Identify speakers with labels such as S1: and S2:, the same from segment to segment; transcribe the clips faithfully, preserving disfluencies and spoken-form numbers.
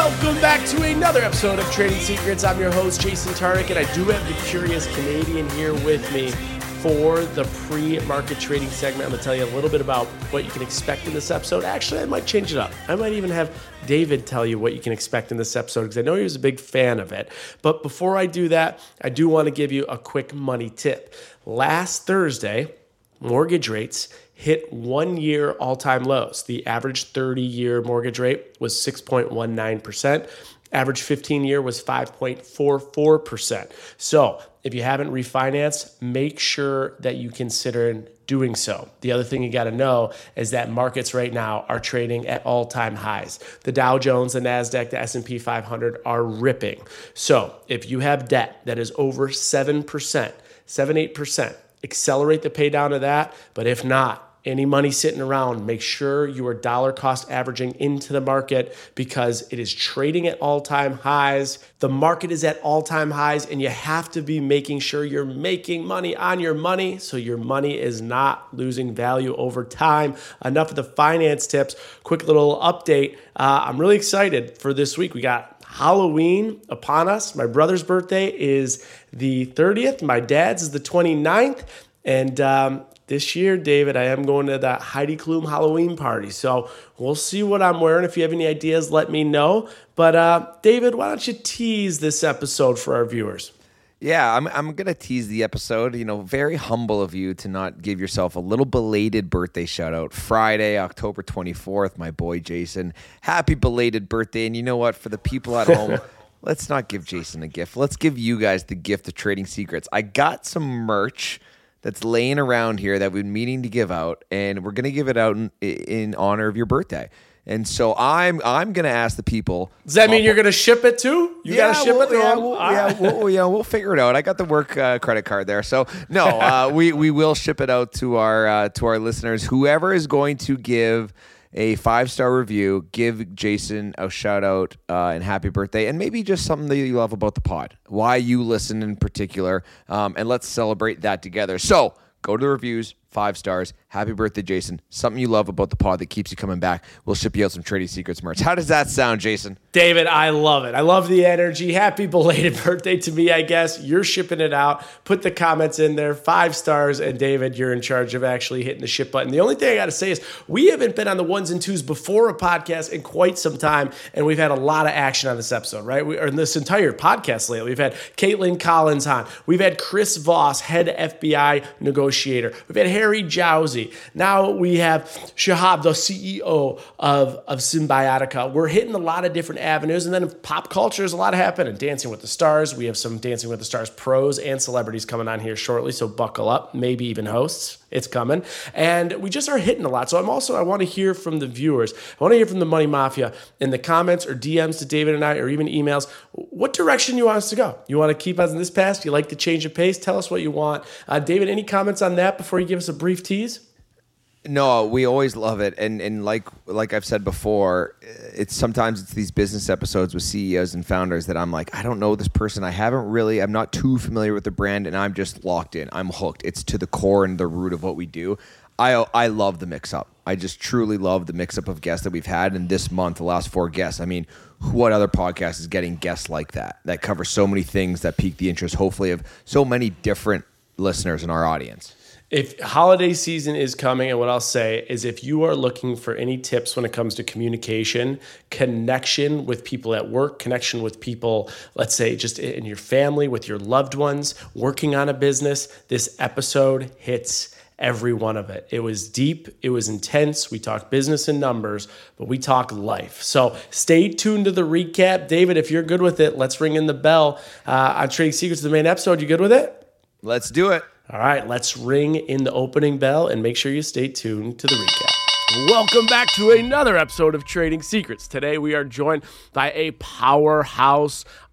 S1: Welcome back to another episode of Trading Secrets. I'm your host, Jason Tarnick, and I do have the Curious Canadian here with me for the pre-market trading segment. I'm going to tell you a little bit about what you can expect in this episode. Actually, I might change it up. I might even have David tell you what you can expect in this episode because I know he was a big fan of it. But before I do that, I do want to give you a quick money tip. Last Thursday, mortgage rates hit one-year all-time lows. The average thirty-year mortgage rate was six point one nine percent. Average fifteen-year was five point four four percent. So if you haven't refinanced, make sure that you consider doing so. The other thing you got to know is that markets right now are trading at all-time highs. The Dow Jones, the NASDAQ, the S and P five hundred are ripping. So if you have debt that is over seven percent, seven, eight percent, accelerate the pay down of that. But if not, any money sitting around, make sure you are dollar cost averaging into the market because it is trading at all-time highs. The market is at all-time highs, and you have to be making sure you're making money on your money so your money is not losing value over time. Enough of the finance tips. Quick little update. Uh, I'm really excited for this week. We got Halloween upon us. My brother's birthday is the thirtieth. My dad's is the twenty-ninth. And um, this year, David, I am going to that Heidi Klum Halloween party. So we'll see what I'm wearing. If you have any ideas, let me know. But uh, David, why don't you tease this episode for our viewers?
S2: Yeah, I'm I'm going to tease the episode. You know, very humble of you to not give yourself a little belated birthday shout out. Friday, October twenty-fourth, my boy Jason. Happy belated birthday. And you know what? For the people at home, let's not give Jason a gift. Let's give you guys the gift of Trading Secrets. I got some merch that's laying around here that we've been meaning to give out, and we're going to give it out in, in honor of your birthday. And so I'm I'm going to ask the people.
S1: Does that mean uh, you're going to ship it too? You
S2: yeah,
S1: got to ship
S2: we'll,
S1: it to
S2: yeah,
S1: them?
S2: we'll, yeah, we'll, yeah, we'll figure it out. I got the work uh, credit card there. So no, uh, we, we will ship it out to our, uh, to our listeners. Whoever is going to give a five-star review, give Jason a shout-out uh, and happy birthday, and maybe just something that you love about the pod, why you listen in particular, um, and let's celebrate that together. So go to the reviews, five stars. Happy birthday, Jason. Something you love about the pod that keeps you coming back. We'll ship you out some Trading Secrets merch. How does that sound, Jason?
S1: David, I love it. I love the energy. Happy belated birthday to me, I guess. You're shipping it out. Put the comments in there. Five stars. And David, you're in charge of actually hitting the ship button. The only thing I got to say is we haven't been on the ones and twos before a podcast in quite some time, and we've had a lot of action on this episode, right? We, or in this entire podcast lately. We've had Caitlin Collins on. We've had Chris Voss, head F B I negotiator. We've had Harry Jowsey. Now we have Shahab, the C E O of, of Symbiotica. We're hitting a lot of different avenues. And then in pop culture, there's a lot happening. Dancing with the Stars. We have some Dancing with the Stars pros and celebrities coming on here shortly. So buckle up. Maybe even hosts. It's coming. And we just are hitting a lot. So I'm also, I want to hear from the viewers. I want to hear from the Money Mafia in the comments or D Ms to David and I, or even emails. What direction you want us to go? You want to keep us in this path? You like to change the pace? Tell us what you want. Uh, David, any comments on that before you give us a brief tease?
S2: No, we always love it, and and like like I've said before, it's sometimes it's these business episodes with C E Os and founders that I'm like, I don't know this person, I haven't really, I'm not too familiar with the brand, and I'm just locked in, I'm hooked. It's to the core and the root of what we do. I I love the mix up. I just truly love the mix up of guests that we've had, and this month, the last four guests. I mean, what other podcast is getting guests like that that cover so many things that pique the interest, hopefully, of so many different listeners in our audience?
S1: If holiday season is coming, and what I'll say is if you are looking for any tips when it comes to communication, connection with people at work, connection with people, let's say just in your family, with your loved ones, working on a business, this episode hits every one of it. It was deep. It was intense. We talked business and numbers, but we talk life. So stay tuned to the recap. David, if you're good with it, let's ring in the bell uh, on Trading Secrets, the main episode. You good with it?
S2: Let's do it.
S1: All right, let's ring in the opening bell and make sure you stay tuned to the recap. Welcome back to another episode of Trading Secrets. Today we are joined by a powerhouse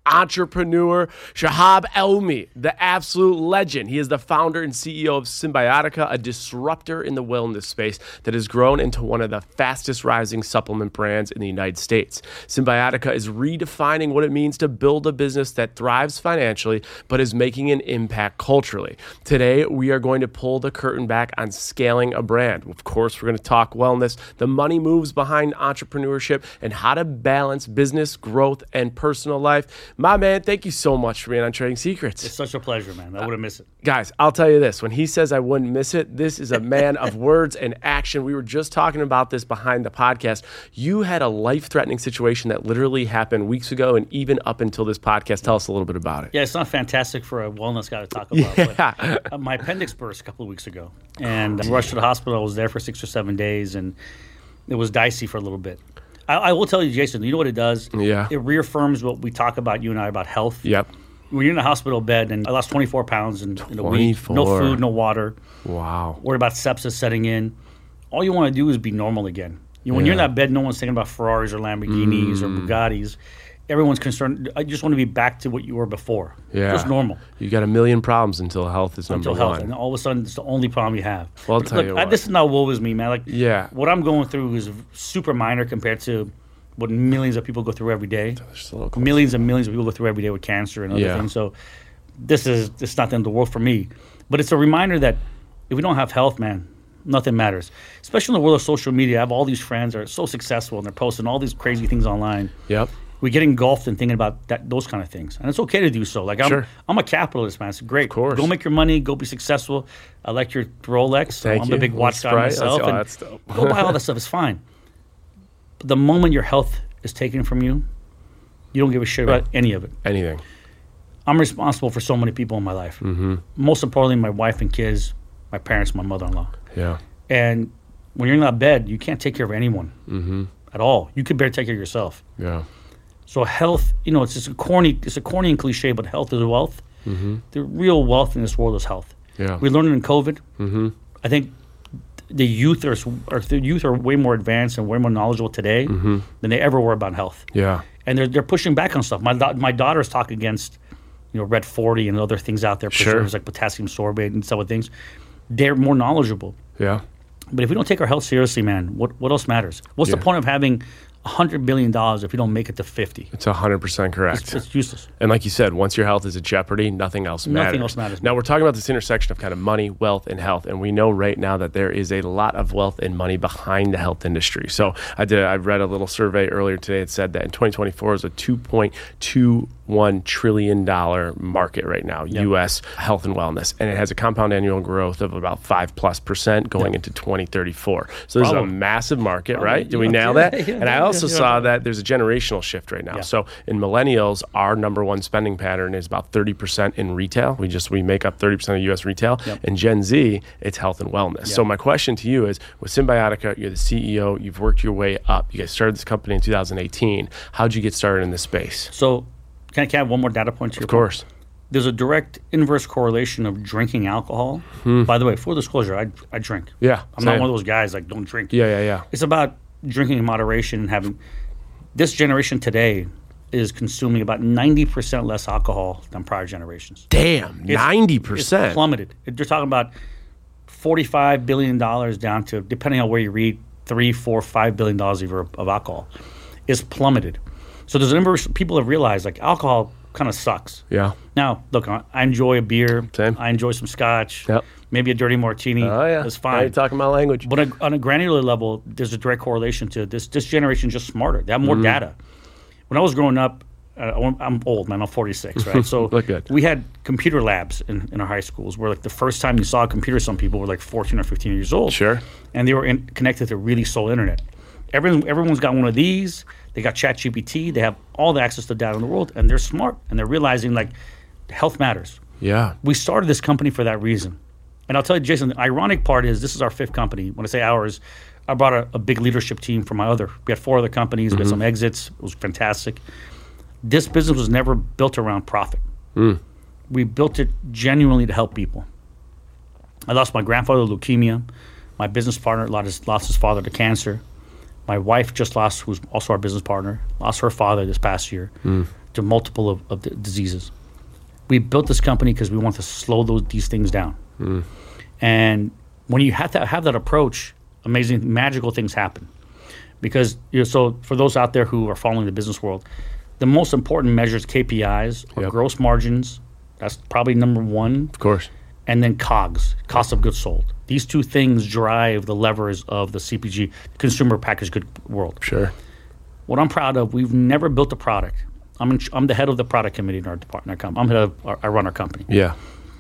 S1: entrepreneur, Shahab Elmi, the absolute legend. He is the founder and C E O of Cymbiotika, a disruptor in the wellness space that has grown into one of the fastest rising supplement brands in the United States. Cymbiotika is redefining what it means to build a business that thrives financially, but is making an impact culturally. Today, we are going to pull the curtain back on scaling a brand. Of course, we're going to talk wellness, the money moves behind entrepreneurship, and how to balance business, growth, and personal life. My man, thank you so much for being on Trading Secrets.
S3: It's such a pleasure, man. I wouldn't miss it.
S1: Guys, I'll tell you this. When he says I wouldn't miss it, this is a man of words and action. We were just talking about this behind the podcast. You had a life-threatening situation that literally happened weeks ago and even up until this podcast. Tell us a little bit about it.
S3: Yeah, it's not fantastic for a wellness guy to talk about.
S1: Yeah.
S3: But, uh, my appendix burst a couple of weeks ago, and I rushed to the hospital. I was there for six or seven days, and it was dicey for a little bit. I, I will tell you, Jason, you know what it does?
S1: Yeah.
S3: It reaffirms what we talk about, you and I, about health.
S1: Yep.
S3: When you're in a hospital bed, and I lost twenty-four pounds in, in a week, no food, no water.
S1: Wow.
S3: Worried about sepsis setting in. All you want to do is be normal again. You know, when
S1: Yeah.
S3: you're in that bed, no one's thinking about Ferraris or Lamborghinis
S1: Mm.
S3: or Bugattis. Everyone's concerned. I just want to be back to what you were before.
S1: Yeah.
S3: Just normal.
S1: You got a million problems until health is number
S3: Until health.
S1: one.
S3: And all of a sudden, it's the only problem you have.
S1: Well, I'll
S3: But
S1: tell
S3: look,
S1: you
S3: I,
S1: what.
S3: this is not woe is me, man. Like,
S1: Yeah.
S3: what I'm going through is super minor compared to what millions of people go through every day.
S1: Just a little closer.
S3: Millions and millions of people go through every day with cancer and other
S1: Yeah.
S3: things. So this is it's not the end of the world for me. But it's a reminder that if we don't have health, man, nothing matters. Especially in the world of social media. I have all these friends that are so successful and they're posting all these crazy things online.
S1: Yep.
S3: We get engulfed in thinking about that, those kind of things, and it's okay to do so. Like I'm,
S1: Sure.
S3: I'm a capitalist, man. It's great.
S1: Of course.
S3: Go make your money. Go be successful. I like your Rolex. So
S1: Thank
S3: I'm
S1: you.
S3: a big watch
S1: That's
S3: guy
S1: right.
S3: myself.
S1: That's- oh,
S3: and
S1: that's dope.
S3: go buy all that stuff. It's fine. But the moment your health is taken from you, you don't give a shit about any of it.
S1: Anything.
S3: I'm responsible for so many people in my life.
S1: Mm-hmm.
S3: Most importantly, my wife and kids, my parents, my mother-in-law.
S1: Yeah.
S3: And when you're in that bed, you can't take care of anyone
S1: Mm-hmm.
S3: at all. You could barely take care of yourself.
S1: Yeah.
S3: So health, you know, it's just a corny, it's a corny and cliche, but health is wealth.
S1: Mm-hmm.
S3: The real wealth in this world is health.
S1: Yeah.
S3: We learned it in COVID.
S1: Mm-hmm.
S3: I think the youth are, or the youth are way more advanced and way more knowledgeable today
S1: Mm-hmm.
S3: than they ever were about health.
S1: Yeah.
S3: And they're they're pushing back on stuff. My da- my daughters talk against, you know, Red forty and other things out there,
S1: Sure.
S3: preservatives like potassium sorbate and some other things. They're more knowledgeable.
S1: Yeah.
S3: But if we don't take our health seriously, man, what what else matters? What's
S1: Yeah.
S3: the point of having one hundred billion dollars if you don't make it to fifty?
S1: It's one hundred percent correct.
S3: It's, it's useless.
S1: And like you said, once your health is at jeopardy, nothing else matters.
S3: Nothing else matters.
S1: Now, we're talking about this intersection of kind of money, wealth, and health. And we know right now that there is a lot of wealth and money behind the health industry. So I did. I read a little survey earlier today that said that in twenty twenty-four is a two point two one trillion dollars market right now,
S3: Yep.
S1: U S health and wellness. And it has a compound annual growth of about five plus percent going into twenty thirty-four. So this
S3: Bravo.
S1: is a massive market,
S3: Bravo.
S1: right? Did we
S3: Yeah,
S1: nail
S3: yeah,
S1: that?
S3: yeah,
S1: And I
S3: yeah,
S1: also
S3: yeah.
S1: saw that there's a generational shift right now.
S3: Yeah.
S1: So in millennials, our number one spending pattern is about thirty percent in retail. We just we make up thirty percent of U S retail.
S3: Yep.
S1: And Gen Z, it's health and wellness. So
S3: Yep.
S1: my question to you is, with Cymbiotika, you're the C E O, you've worked your way up. You guys started this company in two thousand eighteen. How'd you get started in this space?
S3: So can I, can I have one more data point to your
S1: Of course.
S3: point? There's a direct inverse correlation of drinking alcohol. By the way, full disclosure, I, I drink.
S1: Yeah.
S3: I'm not
S1: same.
S3: one of those guys like don't drink.
S1: Yeah, yeah, yeah.
S3: It's about drinking in moderation and having. This generation today is consuming about ninety percent less alcohol than prior generations.
S1: Damn,
S3: It's-
S1: ninety
S3: It's
S1: percent.
S3: plummeted. You're talking about forty-five billion dollars down to, depending on where you read, three, four, five billion dollars of, of alcohol. It's plummeted. So there's an inverse. People have realized like alcohol kind of sucks.
S1: Yeah.
S3: Now, look, I I enjoy a beer.
S1: Same.
S3: I enjoy some scotch.
S1: Yep.
S3: Maybe a dirty martini.
S1: Oh, yeah.
S3: That's
S1: Now
S3: fine.
S1: you're talking my language.
S3: But on a, on a granular level, there's a direct correlation to this. This generation is just smarter. They have more data. When I was growing up, uh, I'm- I'm old, man. I'm forty-six, right? So
S1: Look good.
S3: we had computer labs in, in our high schools where, like, the first time you saw a computer, some people were like fourteen or fifteen years old.
S1: Sure.
S3: And they were in, connected to really slow internet. Everyone, everyone's got one of these. They got ChatGPT. They have all the access to data in the world, and they're smart. And they're realizing, like, health matters.
S1: Yeah.
S3: We started this company for that reason. And I'll tell you, Jason, the ironic part is this is our fifth company. When I say ours, I brought a, a big leadership team from my other. We had four other companies. We had some exits. It was fantastic. This business was never built around profit. We built it genuinely to help people. I lost my grandfather to leukemia. My business partner lost his, lost his father to cancer. My wife just lost, who's also our business partner, lost her father this past year. to multiple of, of the diseases. We built this company because we want to slow those these things down. Mm. And when you have to have that approach, amazing, magical things happen. Because, you know, so for those out there who are following the business world, the most important measures, K P Is, are
S4: yep.
S3: gross margins. That's probably number one.
S4: Of course.
S3: And then COGS, cost of goods sold. These two things drive the levers of the C P G, consumer packaged good world.
S4: Sure.
S3: What I'm proud of, we've never built a product. I'm in, I'm the head of the product committee in our department. I'm head of our, I run our company.
S4: Yeah.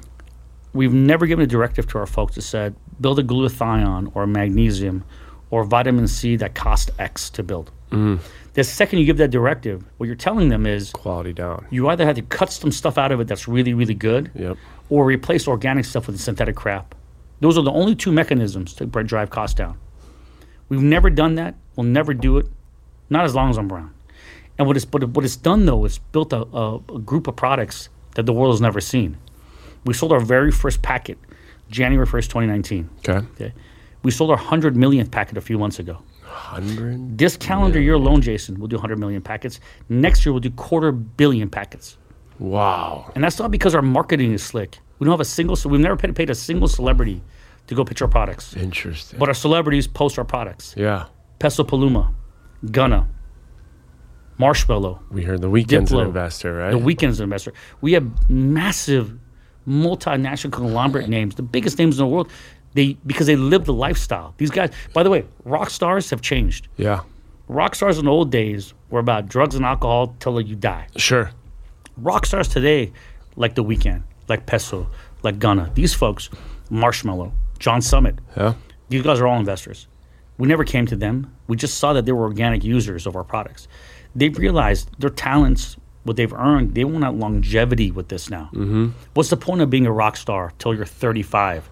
S3: We've never given a directive to our folks that said, build a glutathione or a magnesium or vitamin C that cost X to build.
S4: Mm.
S3: The second you give that directive, what you're telling them is
S4: quality down.
S3: You either have to cut some stuff out of it that's really, really good,
S4: yep.
S3: or replace organic stuff with synthetic crap. Those are the only two mechanisms to drive costs down. We've never done that. We'll never do it, not as long as I'm around. And what it's, but what it's done, though, is built a, a, a group of products that the world has never seen. We sold our very first packet January first, twenty nineteen.
S4: Okay.
S3: Okay. We sold our one hundred millionth packet a few months ago.
S4: one hundred
S3: This calendar
S4: million.
S3: year alone, Jason, we'll do one hundred million packets. Next year, we'll do quarter billion packets.
S4: Wow.
S3: And that's not because our marketing is slick. We don't have a single, so we've never paid, paid a single celebrity to go pitch our products.
S4: Interesting.
S3: But our celebrities post our products.
S4: Yeah.
S3: Peso Paluma, Gunna, Marshmallow.
S4: We heard the Weeknd's an
S3: Diplo,
S4: investor, right?
S3: The Weeknd's an investor. We have massive multinational conglomerate names, the biggest names in the world, they because they live the lifestyle. These guys, by the way, rock stars have changed.
S4: Yeah.
S3: Rock stars in the old days were about drugs and alcohol till you die.
S4: Sure.
S3: Rock stars today, like The Weeknd, like Peso, like Gunna, these folks, Marshmallow, John Summit,
S4: Yeah.
S3: these guys are all investors. We never came to them. We just saw that they were organic users of our products. They've realized their talents, what they've earned, they want longevity with this now.
S4: Mm-hmm.
S3: What's the point of being a rock star till you're thirty-five?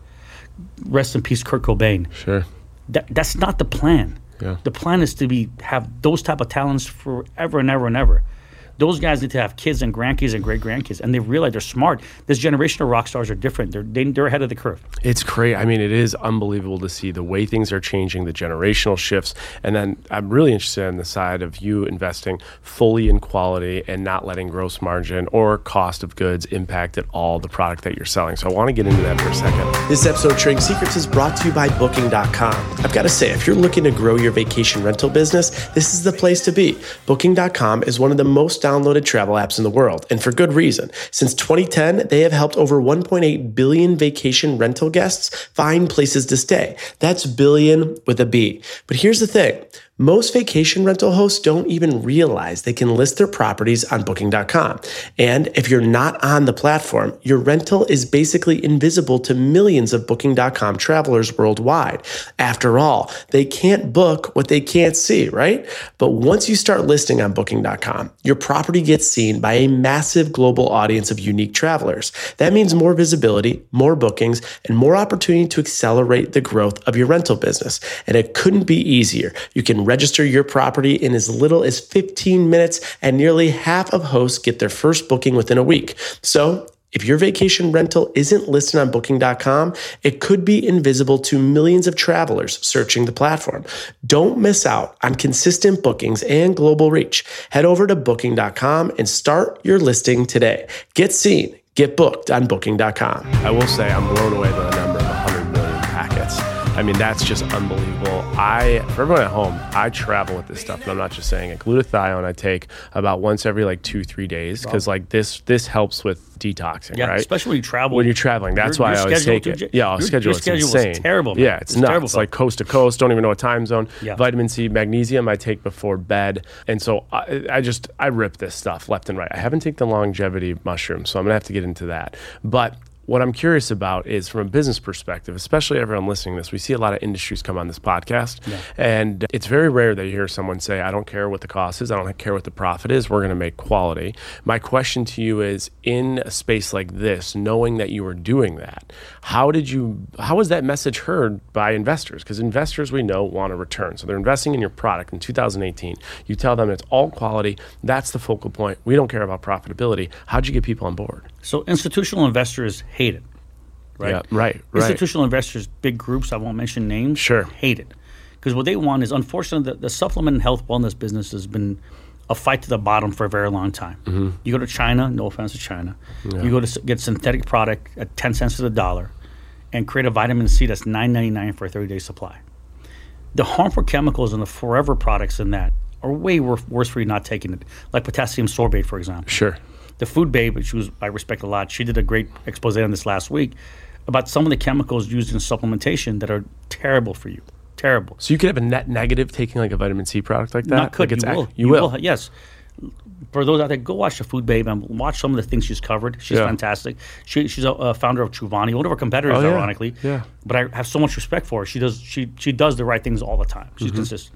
S3: Rest in peace, Kurt Cobain.
S4: Sure.
S3: That, that's not the plan.
S4: Yeah.
S3: The plan is to be have those type of talents forever and ever and ever. Those guys need to have kids and grandkids and great-grandkids, and they realize they're smart. This generation of rock stars are different. They're they, they're ahead of the curve.
S4: It's great. I mean, it is unbelievable to see the way things are changing, the generational shifts. And then I'm really interested in the side of you investing fully in quality and not letting gross margin or cost of goods impact at all the product that you're selling. So I want to get into that for a second.
S1: This episode of Trading Secrets is brought to you by Booking dot com. I've got to say, if you're looking to grow your vacation rental business, this is the place to be. Booking dot com is one of the most downloaded travel apps in the world, and for good reason. Since twenty ten, they have helped over one point eight billion vacation rental guests find places to stay. That's billion with a B. But here's the thing. Most vacation rental hosts don't even realize they can list their properties on Booking dot com. And if you're not on the platform, your rental is basically invisible to millions of Booking dot com travelers worldwide. After all, they can't book what they can't see, right? But once you start listing on Booking dot com, your property gets seen by a massive global audience of unique travelers. That means more visibility, more bookings, and more opportunity to accelerate the growth of your rental business. And it couldn't be easier. You can register your property in as little as fifteen minutes, and nearly half of hosts get their first booking within a week. So if your vacation rental isn't listed on Booking dot com, it could be invisible to millions of travelers searching the platform. Don't miss out on consistent bookings and global reach. Head over to Booking dot com and start your listing today. Get seen, get booked on Booking dot com.
S4: I will say I'm blown away by the number of one hundred million packets. I mean, that's just unbelievable. I, for everyone at home, I travel with this stuff, and I'm not just saying it. Glutathione I take about once every like two, three days because like this this helps with detoxing,
S3: Yeah,
S4: right?
S3: especially when you travel.
S4: When you're traveling, that's
S3: Your-
S4: why
S3: your
S4: I always
S3: schedule
S4: take
S3: too,
S4: it. Yeah, our
S3: your-
S4: schedule
S3: your
S4: is
S3: schedule was
S4: insane.
S3: terrible, man.
S4: Yeah, it's,
S3: It's
S4: nuts.
S3: terrible,
S4: It's like coast to coast. Don't even know what time zone.
S3: Yeah.
S4: Vitamin C, magnesium I take before bed, and so I, I just I rip this stuff left and right. I haven't taken the longevity mushroom, so I'm gonna have to get into that. But what I'm curious about is from a business perspective, especially everyone listening to this, we see a lot of industries come on this podcast,
S3: Yeah.
S4: and it's very rare that you hear someone say, I don't care what the cost is, I don't care what the profit is, we're going to make quality. My question to you is, in a space like this, knowing that you were doing that, how did you, how was that message heard by investors? Because investors, we know, want a return. So they're investing in your product in two thousand eighteen. You tell them it's all quality, that's the focal point, we don't care about profitability. How'd you get people on board?
S3: So institutional investors hate it, right?
S4: Yeah, right, right.
S3: Institutional investors, big groups, I won't mention names,
S4: Sure.
S3: hate it. Because what they want is, unfortunately, the, the supplement and health wellness business has been a fight to the bottom for a very long time. Mm-hmm. You go to China, no offense to China, yeah. you go to s- get synthetic product at ten cents to the dollar and create a vitamin C that's nine ninety-nine for a thirty-day supply. The harmful chemicals in the forever products in that are way wor- worse for you not taking it, like potassium sorbate, for example.
S4: Sure.
S3: The Food Babe, which was, I respect a lot, she did a great expose on this last week about some of the chemicals used in supplementation that are terrible for you. Terrible.
S4: So you could have a net negative taking like a vitamin C product like that?
S3: Not could.
S4: Like it's
S3: you will.
S4: ac- you, you will.
S3: will. Yes. For those out there, go watch the Food Babe and watch some of the things she's covered. She's
S4: yeah.
S3: fantastic. She, she's a, a founder of Truvani, one of our competitors,
S4: oh, yeah.
S3: ironically.
S4: Yeah.
S3: But I have so much respect for her. She does. She she does the right things all the time. She's mm-hmm. consistent.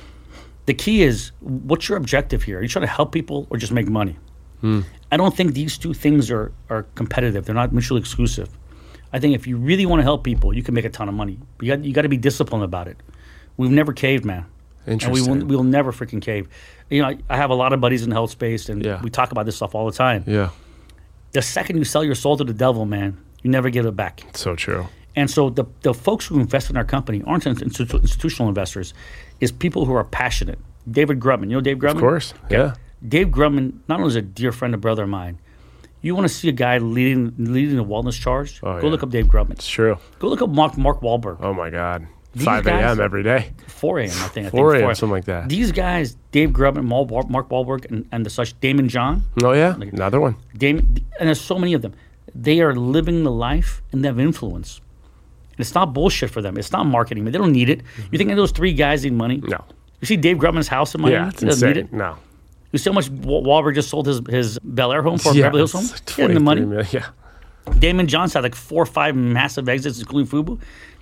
S3: The key is, what's your objective here? Are you trying to help people or just make money? Mm. I don't think these two things are are competitive. They're not mutually exclusive. I think if you really want to help people, you can make a ton of money. But you got you got to be disciplined about it. We've never caved, man.
S4: Interesting.
S3: And we will, we will never freaking cave. You know, I, I have a lot of buddies in the health space, and
S4: yeah.
S3: we talk about this stuff all the time.
S4: Yeah.
S3: The second you sell your soul to the devil, man, you never give it back.
S4: So true.
S3: And so the the folks who invest in our company aren't institu- institutional investors, is people who are passionate. David Grubman, you know Dave Grubman?
S4: Of course, yeah. yeah.
S3: Dave Grubman, not only is a dear friend, a brother of mine. You want to see a guy leading leading the wellness charge?
S4: Oh,
S3: Go
S4: yeah.
S3: look up Dave Grubman.
S4: It's true.
S3: Go look up Mark Mark Wahlberg.
S4: Oh my God.
S3: These
S4: five a.m. every day.
S3: four a.m. I think. I
S4: four
S3: think
S4: a.m. something like that.
S3: These guys, Dave Grubman, Mark Wahlberg, and, and the such, Damon John.
S4: Oh, yeah. Like, another one.
S3: Damon, and there's so many of them. They are living the life and they have influence. And it's not bullshit for them. It's not marketing. They don't need it. Mm-hmm. You think those three guys need money?
S4: No.
S3: You see Dave Grubman's house in Miami?
S4: Yeah, it's
S3: he doesn't
S4: insane.
S3: need it.
S4: No.
S3: You see how much Wahlberg just sold his, his Bel Air home for,
S4: yeah,
S3: Beverly Hills home? He had the money.
S4: Million, yeah.
S3: Damon John's had like four or five massive exits, including FUBU.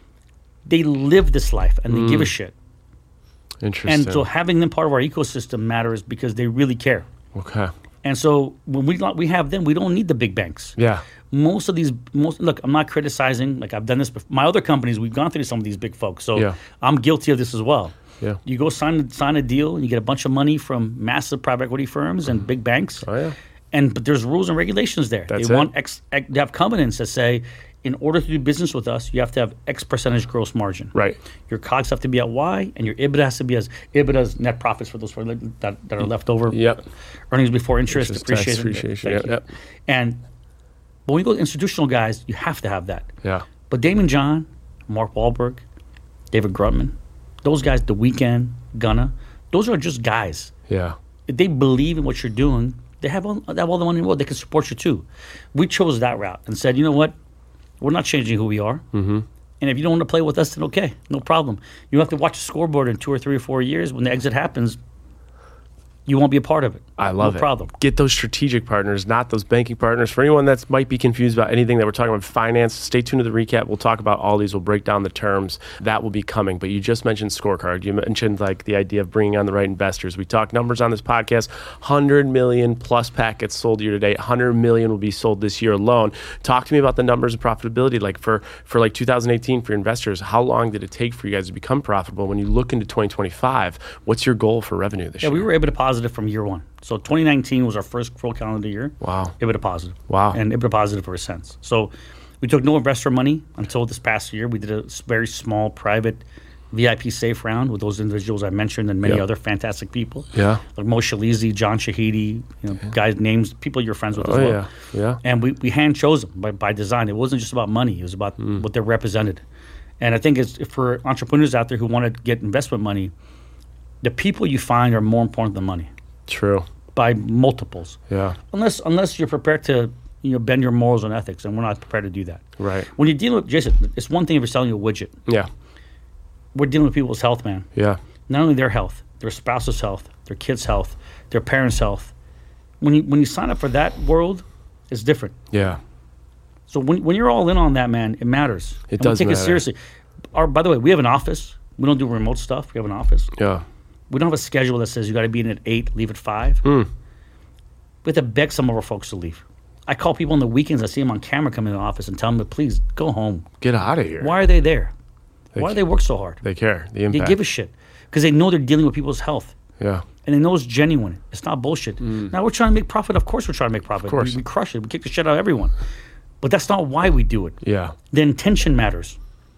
S3: They live this life and they mm. give a shit.
S4: Interesting.
S3: And so having them part of our ecosystem matters because they really care.
S4: Okay.
S3: And so when we we have them, we don't need the big banks.
S4: Yeah.
S3: Most of these, most look, I'm not criticizing. Like I've done this before. My other companies, we've gone through some of these big folks. So
S4: yeah.
S3: I'm guilty of this as well.
S4: Yeah.
S3: You go sign sign a deal and you get a bunch of money from massive private equity firms and big banks.
S4: Oh yeah.
S3: And but there's rules and regulations there.
S4: That's
S3: they
S4: it.
S3: want X, X, they have covenants that say, in order to do business with us, you have to have X percentage gross margin.
S4: Right.
S3: Your COGS have to be at Y, and your EBITDA has to be as EBITDA's net profits for those that, that are left over.
S4: Yep.
S3: Earnings before interest,
S4: interest
S3: depreciation.
S4: depreciation. Yep, yep.
S3: And but when you go to institutional guys, you have to have that.
S4: Yeah.
S3: But Damon John, Mark Wahlberg, David Grubman, those guys, The Weeknd, Gunna, those are just guys.
S4: Yeah.
S3: If they believe in what you're doing, they have all, they have all the money in the world. They can support you too. We chose that route and said, you know what? We're not changing who we are. Mm-hmm. And if you don't want to play with us, then okay, no problem. You have to watch the scoreboard in two or three or four years. When the exit happens, you won't be a part of it.
S4: I love
S3: no
S4: it.
S3: problem.
S4: Get those strategic partners, not those banking partners. For anyone that might be confused about anything that we're talking about finance, stay tuned to the recap. We'll talk about all these. We'll break down the terms. That will be coming. But you just mentioned scorecard. You mentioned like the idea of bringing on the right investors. We talk numbers on this podcast. one hundred million plus packets sold year to date. one hundred million will be sold this year alone. Talk to me about the numbers of profitability. Like for, for like two thousand eighteen for your investors, how long did it take for you guys to become profitable? When you look into twenty twenty-five, what's your goal for revenue this
S3: yeah,
S4: year?
S3: Yeah, we were EBITDA positive from year one. So twenty nineteen was our first full calendar year.
S4: Wow.
S3: EBITDA positive.
S4: Wow.
S3: And EBITDA positive ever since. So we took no investor money until this past year. We did a very small private V I P safe round with those individuals I mentioned and many
S4: yep.
S3: other fantastic people.
S4: Yeah.
S3: Like Moshe Shalizi, John Shahidi, you know, yeah. guys, names, people you're friends with
S4: oh,
S3: as well.
S4: Yeah. Yeah.
S3: And we, we hand chose them by, by design. It wasn't just about money. It was about mm. what they represented. And I think it's for entrepreneurs out there who want to get investment money, the people you find are more important than money.
S4: True.
S3: By multiples.
S4: Yeah.
S3: Unless unless you're prepared to, you know, bend your morals and ethics, and we're not prepared to do that.
S4: Right.
S3: When you're dealing with, Jason, it's one thing if you're selling you a widget.
S4: Yeah.
S3: We're dealing with people's health, man.
S4: Yeah.
S3: Not only their health, their spouse's health, their kids' health, their parents' health. When you when you sign up for that world, it's different.
S4: Yeah.
S3: So when when you're all in on that, man, it matters.
S4: It
S3: and
S4: does
S3: we take
S4: matter.
S3: it seriously. Our, by the way, we have an office. We don't do remote stuff. We have an office.
S4: Yeah.
S3: We don't have a schedule that says you got to be in at eight, leave at five.
S4: Mm.
S3: We have to beg some of our folks to leave. I call people on the weekends. I see them on camera come in the office and tell them to please go home.
S4: Get out of here.
S3: Why are they there?
S4: They
S3: Why do they work so hard?
S4: They care. The impact.
S3: They give a shit because they know they're dealing with people's health.
S4: Yeah.
S3: And they know it's genuine. It's not bullshit.
S4: Mm.
S3: Now we're trying to make profit. Of course we're trying to make profit.
S4: Of course.
S3: We, we crush it. We kick the shit out of everyone. But that's not why we do it.
S4: Yeah.
S3: The intention matters.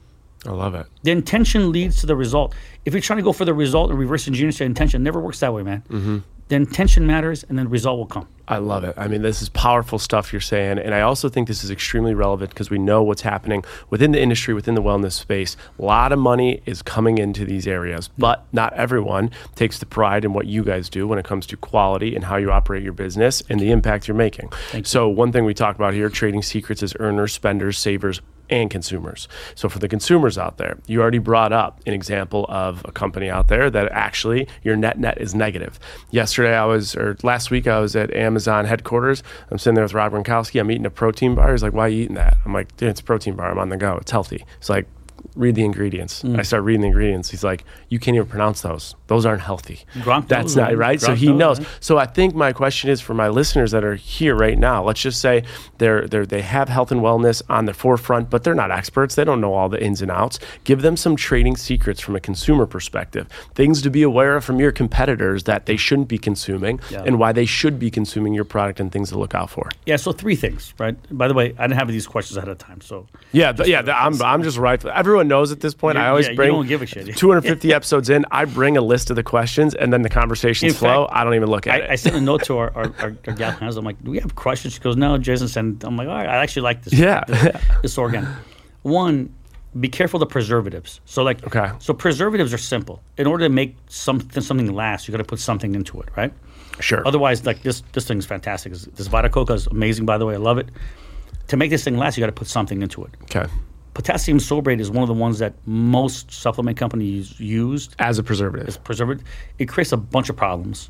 S4: I love it.
S3: The intention leads to the result. If you're trying to go for the result and reverse engineer the intention, it never works that way, man. Mm-hmm. The intention matters, and then the result will come.
S4: I love it. I mean, this is powerful stuff you're saying. And I also think this is extremely relevant because we know what's happening within the industry, within the wellness space. A lot of money is coming into these areas, but not everyone takes the pride in what you guys do when it comes to quality and how you operate your business and the impact you're making.
S3: Thank
S4: so one thing we talk about here, Trading Secrets, is earners, spenders, savers, and consumers. So for the consumers out there, you already brought up an example of a company out there that actually your net net is negative. Yesterday I was, or last week I was at Amazon headquarters. I'm sitting there with Rob Gronkowski. I'm eating a protein bar. He's like, why are you eating that? I'm like, dude, it's a protein bar. I'm on the go. It's healthy. It's like, read the ingredients. Mm. I start reading the ingredients. He's like, you can't even pronounce those. Those aren't healthy.
S3: Gronk
S4: That's
S3: knows,
S4: not
S3: right?
S4: right.
S3: Gronk
S4: so he
S3: knows,
S4: knows.
S3: right?
S4: So I think my question is for my listeners that are here right now. Let's just say they're they they have health and wellness on the forefront, but they're not experts. They don't know all the ins and outs. Give them some trading secrets from a consumer perspective. Things to be aware of from your competitors that they shouldn't be consuming,
S3: Yeah.
S4: and why they should be consuming your product, and things to look out for.
S3: Yeah, so three things, right? By the way, I didn't have these questions ahead of time, so
S4: Yeah, th- yeah. th- I'm I'm just right. Everyone knows at this point.
S3: You're-
S4: I always
S3: yeah, you
S4: bring
S3: don't give a shit.
S4: two hundred fifty episodes in. I bring a list of the questions, and then the conversations
S3: In
S4: flow.
S3: fact,
S4: I don't even look at
S3: I,
S4: it.
S3: I sent a note to our, our, our, our gal hands. I'm like, do we have questions? She goes, no, Jason sent. I'm like, all right, I actually like this.
S4: Yeah.
S3: This, this organ. One, be careful of the preservatives. So like,
S4: Okay.
S3: so preservatives are simple. In order to make something something last, you got to put something into it, right?
S4: Sure.
S3: Otherwise, like this this thing's fantastic. This, this Vita Coca is amazing, by the way. I love it. To make this thing last, you got to put something into it.
S4: Okay.
S3: Potassium sorbate is one of the ones that most supplement companies use.
S4: As a preservative.
S3: Preservative, it creates a bunch of problems,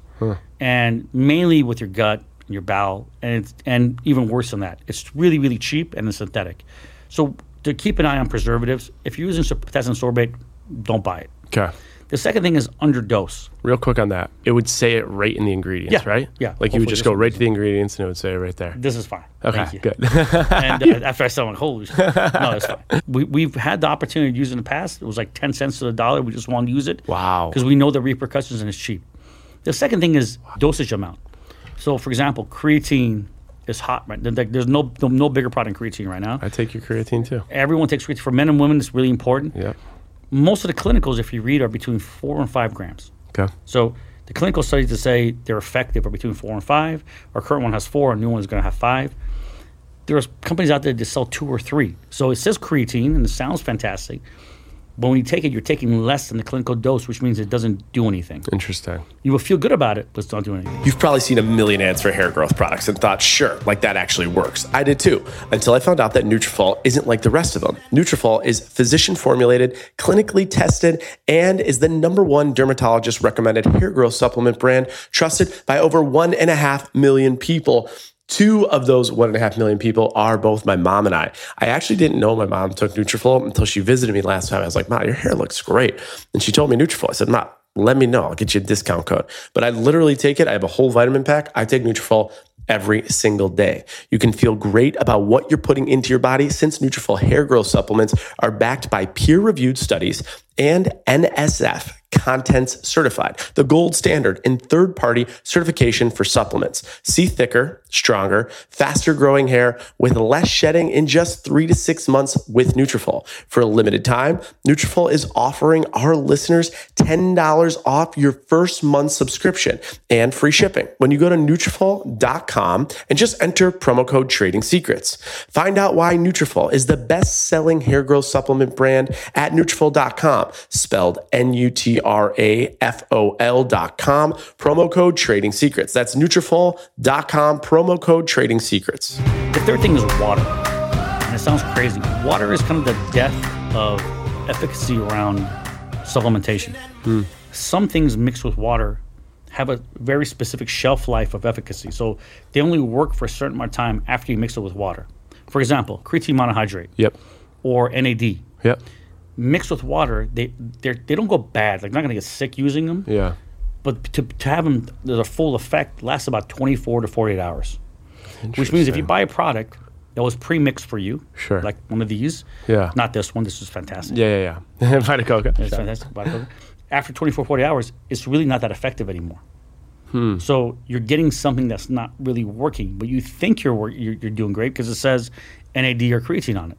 S3: and mainly with your gut, and your bowel, and it's, and even worse than that, it's really really cheap and it's synthetic. So to keep an eye on preservatives, if you're using potassium sorbate, don't buy it.
S4: Okay.
S3: The second thing is underdose.
S4: Real quick on that. It would say it right in the ingredients,
S3: Yeah,
S4: right?
S3: yeah.
S4: Like you would
S3: Hopefully
S4: just
S3: this
S4: go
S3: one
S4: right
S3: does
S4: to the ingredients, and it would say it right there.
S3: This is fine.
S4: Okay,
S3: Thank you.
S4: good.
S3: and uh, after I said, I'm like, holy shit. No, it's fine. We, we've had the opportunity to use it in the past. It was like ten cents to the dollar. We just wanted to use it.
S4: Wow.
S3: Because we know the repercussions and it's cheap. The second thing is dosage amount. So, for example, creatine is hot, right? There- There's no, no no bigger product than creatine right now.
S4: I take your creatine too.
S3: Everyone takes creatine. For men and women, it's really important.
S4: Yeah.
S3: Most of the clinicals, if you read, are between four and five grams.
S4: Okay.
S3: So the clinical studies to say they're effective are between four and five. Our current one has four, our new one is going to have five. There's companies out there that sell two or three. So it says creatine, and it sounds fantastic. But when you take it, you're taking less than the clinical dose, which means it doesn't do anything.
S4: Interesting.
S3: You will feel good about it, but it's not doing anything.
S5: You've probably seen a million ads for hair growth products and thought, sure, like that actually works. I did too, until I found out that Nutrafol isn't like the rest of them. Nutrafol is physician formulated, clinically tested, and is the number one dermatologist recommended hair growth supplement brand, trusted by over one and a half million people. Two of those one and a half million people are both my mom and I. I actually didn't know my mom took Nutrafol until she visited me last time. I was like, Ma, your hair looks great. And she told me Nutrafol. I said, Ma, let me know. I'll get you a discount code. But I literally take it. I have a whole vitamin pack. I take Nutrafol every single day. You can feel great about what you're putting into your body since Nutrafol hair growth supplements are backed by peer-reviewed studies and N S F Contents Certified, the gold standard in third-party certification for supplements. See thicker, stronger, faster growing hair with less shedding in just three to six months with Nutrafol. For a limited time, Nutrafol is offering our listeners ten dollars off your first month subscription and free shipping when you go to Nutrafol dot com and just enter promo code Trading Secrets. Find out why Nutrafol is the best-selling hair growth supplement brand at Nutrafol dot com, spelled N U T R A F O L dot com, promo code Trading Secrets. That's Nutrafol dot com, promo code Trading Secrets.
S3: The third thing is water. And it sounds crazy. Water is kind of the death of efficacy around supplementation.
S4: Hmm.
S3: Some things mixed with water have a very specific shelf life of efficacy. So they only work for a certain amount of time after you mix it with water. For example, creatine monohydrate
S4: Yep.
S3: or N A D.
S4: Yep.
S3: Mixed with water, they they they don't go bad. Like, you're not going to get sick using them.
S4: Yeah.
S3: But to, to have them, the full effect lasts about twenty-four to forty-eight hours. Which means if you buy a product that was pre-mixed for you,
S4: Sure.
S3: like one of these,
S4: Yeah.
S3: not this one, this is fantastic.
S4: Yeah, yeah, yeah. Vita Coca.
S3: It's fantastic. Vita Coca. After twenty-four, forty hours, it's really not that effective anymore.
S4: Hmm.
S3: So you're getting something that's not really working, but you think you're wor- you're, you're doing great because it says N A D or creatine on it.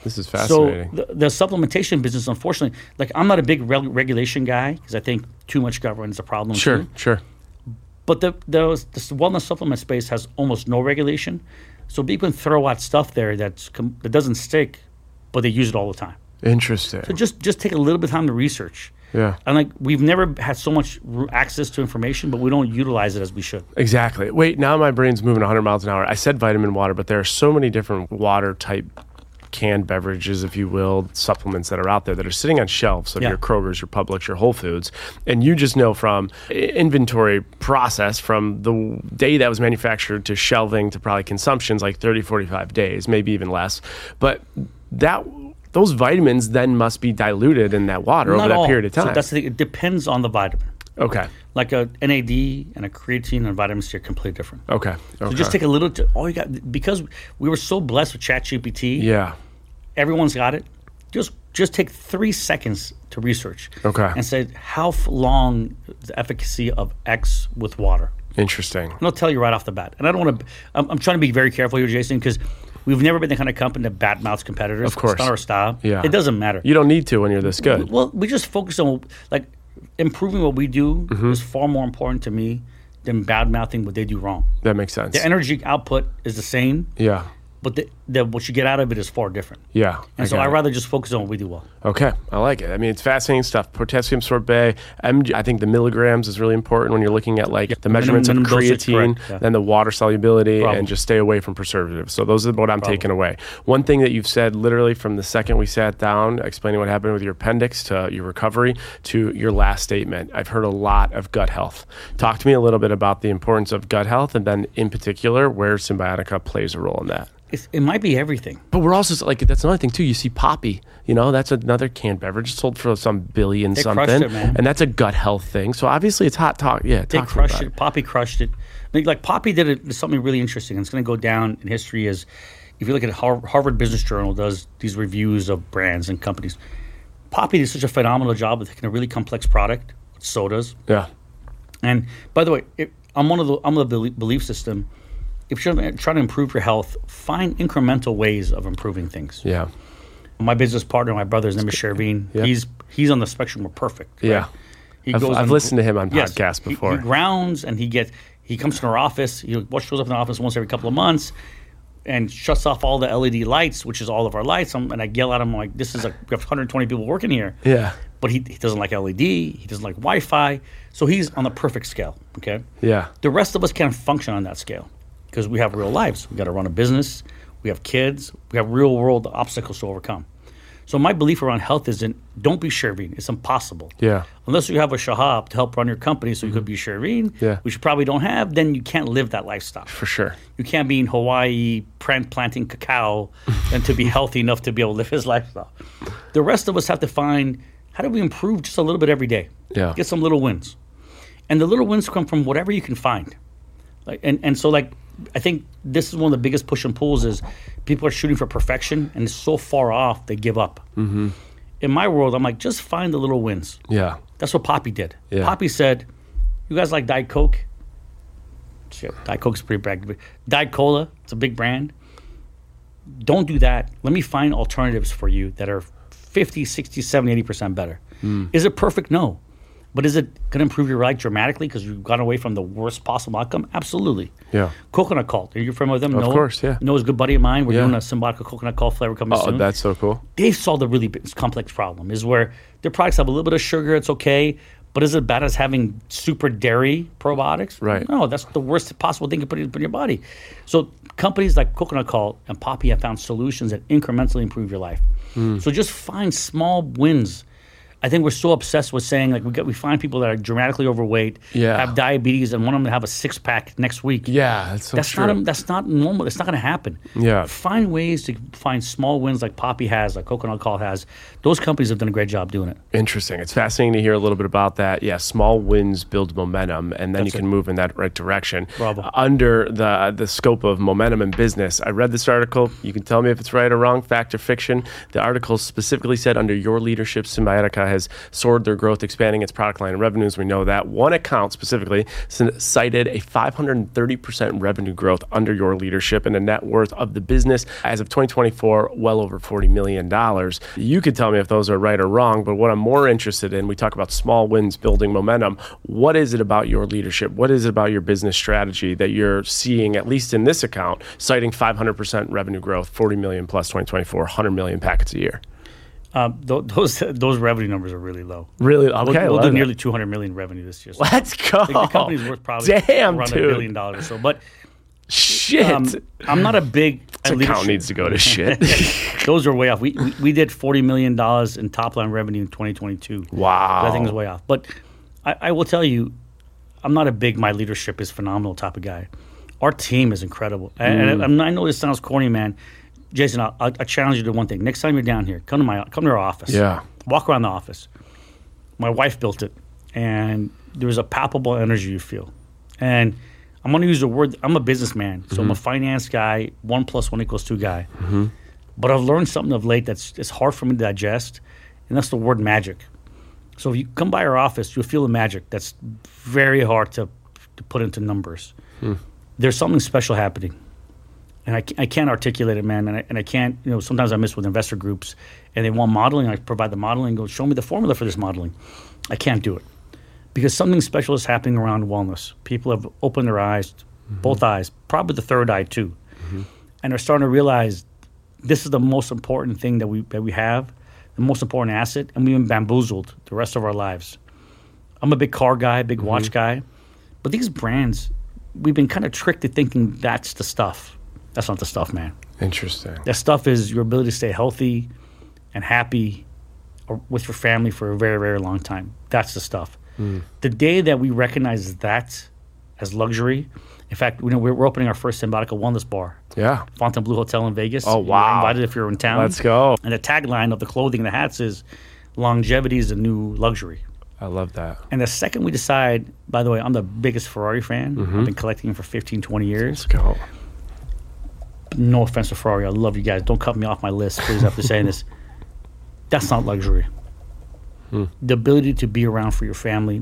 S4: This is fascinating.
S3: So the, the supplementation business, unfortunately, like I'm not a big reg- regulation guy because I think too much government is a problem.
S4: Sure,
S3: too.
S4: sure.
S3: But the, the the wellness supplement space has almost no regulation, so people can throw out stuff there that's com- that doesn't stick, but they use it all the time.
S4: Interesting.
S3: So just just take a little bit of time to research.
S4: Yeah.
S3: And like we've never had so much r- access to information, but we don't utilize it as we should.
S4: Exactly. Wait, now my brain's moving one hundred miles an hour. I said vitamin water, but there are so many different water type canned beverages, if you will, supplements that are out there that are sitting on shelves of
S3: Yeah.
S4: your Kroger's, your Publix, your Whole Foods. And you just know from i- inventory process, from the day that was manufactured to shelving to probably consumption's like thirty, forty-five days, maybe even less. But that those vitamins then must be diluted in that water
S3: Not
S4: over that
S3: all.
S4: period of time.
S3: So that's the thing. It depends on the vitamin.
S4: okay.
S3: Like a N A D and a creatine and vitamin C are completely different.
S4: Okay. Okay.
S3: So just take a little. T- all you got because we were so blessed with ChatGPT.
S4: yeah.
S3: Everyone's got it. Just just take three seconds to research.
S4: Okay.
S3: And say how f- long the efficacy of X with water.
S4: Interesting.
S3: And I'll tell you right off the bat. And I don't want to. I'm, I'm trying to be very careful here, Jason, because we've never been the kind of company that badmouths competitors.
S4: Of course.
S3: It's not our style.
S4: Yeah.
S3: It doesn't matter.
S4: You don't need to when you're this good.
S3: Well, we just focus on like improving what we do
S4: Mm-hmm.
S3: is far more important to me than bad mouthing what they do wrong.
S4: That makes sense.
S3: The energy output is the same,
S4: yeah.
S3: but the, the what you get out of it is far different.
S4: Yeah.
S3: And
S4: I
S3: so
S4: got
S3: I'd
S4: it.
S3: rather just focus on what we do well.
S4: Okay, I like it. I mean, it's fascinating stuff. Potassium sorbet, M G, I think the milligrams is really important when you're looking at like the measurements
S3: minimum
S4: of
S3: dosage,
S4: creatine,
S3: correct, yeah.
S4: then the water solubility,
S3: Problem.
S4: and just stay away from preservatives. So those are what I'm taking away. One thing that you've said literally from the second we sat down, explaining what happened with your appendix to your recovery to your last statement, I've heard a lot of gut health. Talk to me a little bit about the importance of gut health, and then in particular, where Symbiotica plays a role in that.
S3: It's, it might be everything.
S4: But we're also like that's another thing too. You see Poppy, you know, that's another canned beverage sold for some billion
S3: They
S4: something,
S3: crushed it, man.
S4: and that's a gut health thing. So obviously it's hot talk. Yeah,
S3: They
S4: talk to me
S3: crushed
S4: about
S3: it. Poppy crushed it. I mean, like Poppy did it, something really interesting. And it's going to go down in history as if you look at Har- Harvard Business Journal does these reviews of brands and companies. Poppy did such a phenomenal job of taking a really complex product, sodas.
S4: Yeah,
S3: And by the way, it, I'm one of the I'm of the belie- belief system. If you're trying to improve your health, find incremental ways of improving things.
S4: yeah,
S3: My business partner, my brother's name is Shervin.
S4: Yeah.
S3: He's he's on the spectrum of perfect. right?
S4: yeah.
S3: He
S4: I've, I've
S3: and-
S4: listened to him on
S3: Yes,
S4: podcasts
S3: he-
S4: before.
S3: He, grounds and he gets he comes to our office. He shows up in the office once every couple of months and shuts off all the L E D lights, which is all of our lights. I'm, and I yell at him like, "This is like we have one hundred twenty people working here."
S4: yeah,
S3: But he, he doesn't like L E D. He doesn't like Wi-Fi. So he's on the perfect scale. Okay.
S4: yeah,
S3: The rest of us can't function on that scale because we have real lives. We got to run a business. We have kids. We have real world obstacles to overcome. So my belief around health isn't don't be Shervin. It's impossible.
S4: yeah.
S3: Unless you have a Shahab to help run your company so you could be Shervin,
S4: Yeah.
S3: which you probably don't have, then you can't live that lifestyle.
S4: For sure.
S3: You can't be in Hawaii plant, planting cacao and to be healthy enough to be able to live his lifestyle. The rest of us have to find how do we improve just a little bit every day?
S4: Yeah.
S3: Get some little wins. And the little wins come from whatever you can find. Like and, and so like I think this is one of the biggest push and pulls is people are shooting for perfection and it's so far off they give up. Mm-hmm. In my world, I'm like, just find the little wins.
S4: Yeah,
S3: That's what Poppy did.
S4: Yeah.
S3: Poppy said, you guys like Diet Coke? Shit, Diet Coke's pretty big. Diet Cola, it's a big brand. Don't do that. Let me find alternatives for you that are fifty, sixty, seventy, eighty percent better.
S4: Mm.
S3: Is it perfect? No. But is it going to improve your life dramatically because you've gone away from the worst possible outcome? Absolutely.
S4: yeah.
S3: Coconut Cult. Are you familiar with them?
S4: Of
S3: Noah?
S4: course, yeah.
S3: Noah's a good buddy of mine. We're
S4: Yeah.
S3: doing a Symbiotica coconut cult flavor coming
S4: Oh,
S3: soon.
S4: that's so cool.
S3: They've solved a really big, complex problem is where their products have a little bit of sugar, it's okay, but is it bad as having super dairy probiotics?
S4: Right.
S3: No, that's the worst possible thing you can put in, put in your body. So companies like Coconut Cult and Poppy have found solutions that incrementally improve your life.
S4: Hmm.
S3: So just find small wins. I think we're so obsessed with saying like we get we find people that are dramatically overweight,
S4: Yeah.
S3: have diabetes, and want them to have a six pack next week.
S4: Yeah, that's so
S3: That's
S4: true.
S3: not a, that's not normal. That's not going to happen.
S4: Yeah.
S3: Find ways to find small wins like Poppy has, like Coconut Call has. Those companies have done a great job doing it.
S4: Interesting. It's fascinating to hear a little bit about that. Yeah, small wins build momentum, and then
S3: That's
S4: you can
S3: it.
S4: move in that right direction.
S3: Bravo.
S4: Uh, Under the the scope of momentum in business, I read this article. You can tell me if it's right or wrong, fact or fiction. The article specifically said, under your leadership, Symbiotica has soared their growth, expanding its product line and revenues. We know that. One account specifically cited a five hundred thirty percent revenue growth under your leadership and a net worth of the business as of twenty twenty-four, well over forty million dollars. You could tell me if those are right or wrong, but what I'm more interested in, we talk about small wins building momentum. What is it about your leadership? What is it about your business strategy that you're seeing, at least in this account, citing five hundred percent revenue growth, forty million plus twenty twenty-four, one hundred million packets a year?
S3: Um, th- those those revenue numbers are really low.
S4: Really? Okay.
S3: We'll, we'll do nearly two hundred million revenue this year. So
S4: Let's go.
S3: the, the company's worth probably
S4: Damn,
S3: around
S4: dude.
S3: a billion dollars or so. But
S4: shit.
S3: um, I'm not a big
S4: this account needs to go to shit.
S3: Those are way off. We, we we did forty million dollars in top line revenue in twenty twenty-two.
S4: Wow.
S3: That thing is way off. But I, I will tell you, I'm not a big my leadership is phenomenal type of guy. Our team is incredible. Mm. And, and I know this sounds corny, man. Jason, I, I challenge you to one thing. Next time you're down here, come to my come to our office.
S4: Yeah.
S3: Walk around the office. My wife built it, and there's a palpable energy you feel. And I'm going to use the word. I'm a businessman, so mm-hmm. I'm a finance guy. One plus one equals two guy. Mm-hmm. But I've learned something of late that's it's hard for me to digest, and that's the word magic. So if you come by our office, you'll feel the magic. That's very hard to to put into numbers. Mm. There's something special happening. And I, I can't articulate it, man. And I, and I can't, you know, sometimes I miss with investor groups and they want modeling. I provide the modeling, go, show me the formula for this modeling. I can't do it because something special is happening around wellness. People have opened their eyes, mm-hmm. both eyes, probably the third eye too. Mm-hmm. And they're starting to realize this is the most important thing that we that we have, the most important asset, and we've been bamboozled the rest of our lives. I'm a big car guy, big mm-hmm. watch guy. But these brands, we've been kind of tricked to thinking that's the stuff. That's not the stuff, man.
S4: Interesting.
S3: That stuff is your ability to stay healthy and happy or with your family for a very, very long time. That's the stuff. Mm. The day that we recognize that as luxury, in fact, you know, we're, we're opening our first Symbiotica Wellness Bar.
S4: Yeah.
S3: Fontainebleau Hotel in Vegas.
S4: Oh, wow.
S3: You're invited if you're in town.
S4: Let's go.
S3: And the tagline of the clothing and the hats is, longevity is the new luxury.
S4: I love that.
S3: And the second we decide, by the way, I'm the biggest Ferrari fan. Mm-hmm. I've been collecting them for fifteen, twenty years.
S4: Let's go.
S3: No offense to Ferrari. I love you guys. Don't cut me off my list, please, after saying this. That's not luxury. Hmm. The ability to be around for your family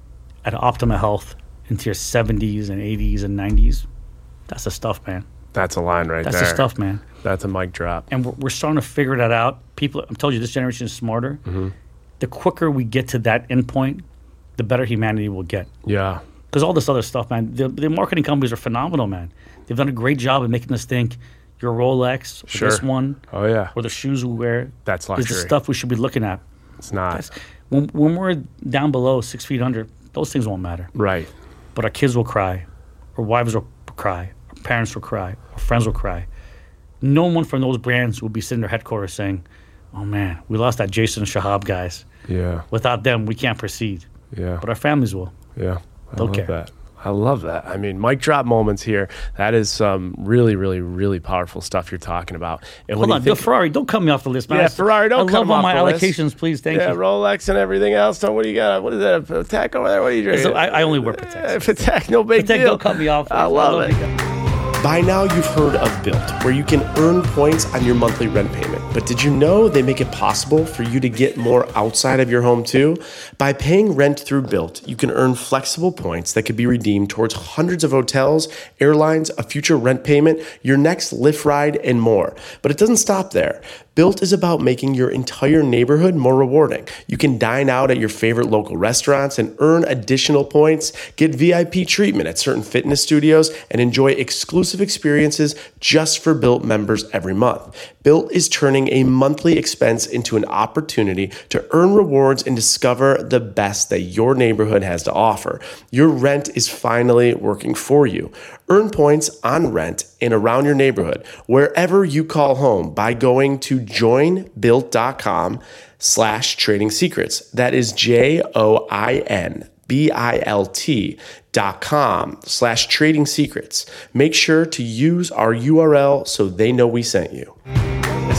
S3: at optimal health into your seventies and eighties and nineties, that's the stuff, man.
S4: That's a line right
S3: that's
S4: there.
S3: That's the stuff, man.
S4: That's a mic drop.
S3: And we're, we're starting to figure that out. People, I'm telling you, this generation is smarter. Mm-hmm. The quicker we get to that endpoint, the better humanity will get.
S4: Yeah.
S3: Because all this other stuff, man, the, the marketing companies are phenomenal, man. They've done a great job of making us think your Rolex, or
S4: sure.
S3: this one,
S4: oh yeah,
S3: or the shoes we wear.
S4: That's luxury.
S3: Is the stuff we should be looking at.
S4: It's not.
S3: That's, when, when we're down below six feet under, those things won't matter.
S4: Right.
S3: But our kids will cry, our wives will cry, our parents will cry, our friends will cry. No one from those brands will be sitting in their headquarters saying, oh man, we lost that Jason Shahab guys.
S4: Yeah.
S3: Without them, we can't proceed.
S4: Yeah.
S3: But our families will.
S4: Yeah. I
S3: They'll
S4: love
S3: care.
S4: that. I love that. I mean, mic drop moments here. That is some really, really, really powerful stuff you're talking about. And
S3: Hold
S4: when
S3: on,
S4: you think,
S3: Ferrari, don't cut me off the list, man.
S4: Yeah, Ferrari, don't
S3: I
S4: come
S3: love all
S4: off
S3: my
S4: the list.
S3: allocations, please. Thank
S4: yeah,
S3: you.
S4: Rolex and everything else. So what do you got? What is that? A Patek over there? What are you drinking?
S3: So I, I only wear Patek.
S4: Uh, Patek, no big
S3: Patek,
S4: deal.
S3: don't cut me off.
S4: I love, I love it.
S5: By now, you've heard of Built, where you can earn points on your monthly rent payment. But did you know they make it possible for you to get more outside of your home too? By paying rent through Built, you can earn flexible points that could be redeemed towards hundreds of hotels, airlines, a future rent payment, your next Lyft ride, and more. But it doesn't stop there. Built is about making your entire neighborhood more rewarding. You can dine out at your favorite local restaurants and earn additional points, get V I P treatment at certain fitness studios, and enjoy exclusive experiences just for Built members every month. Built is turning a monthly expense into an opportunity to earn rewards and discover the best that your neighborhood has to offer. Your rent is finally working for you. Earn points on rent and around your neighborhood, wherever you call home, by going to joinbuilt.com slash trading secrets. That is J O I N B I L T dot com slash trading secrets. Make sure to use our U R L so they know we sent you.
S4: It's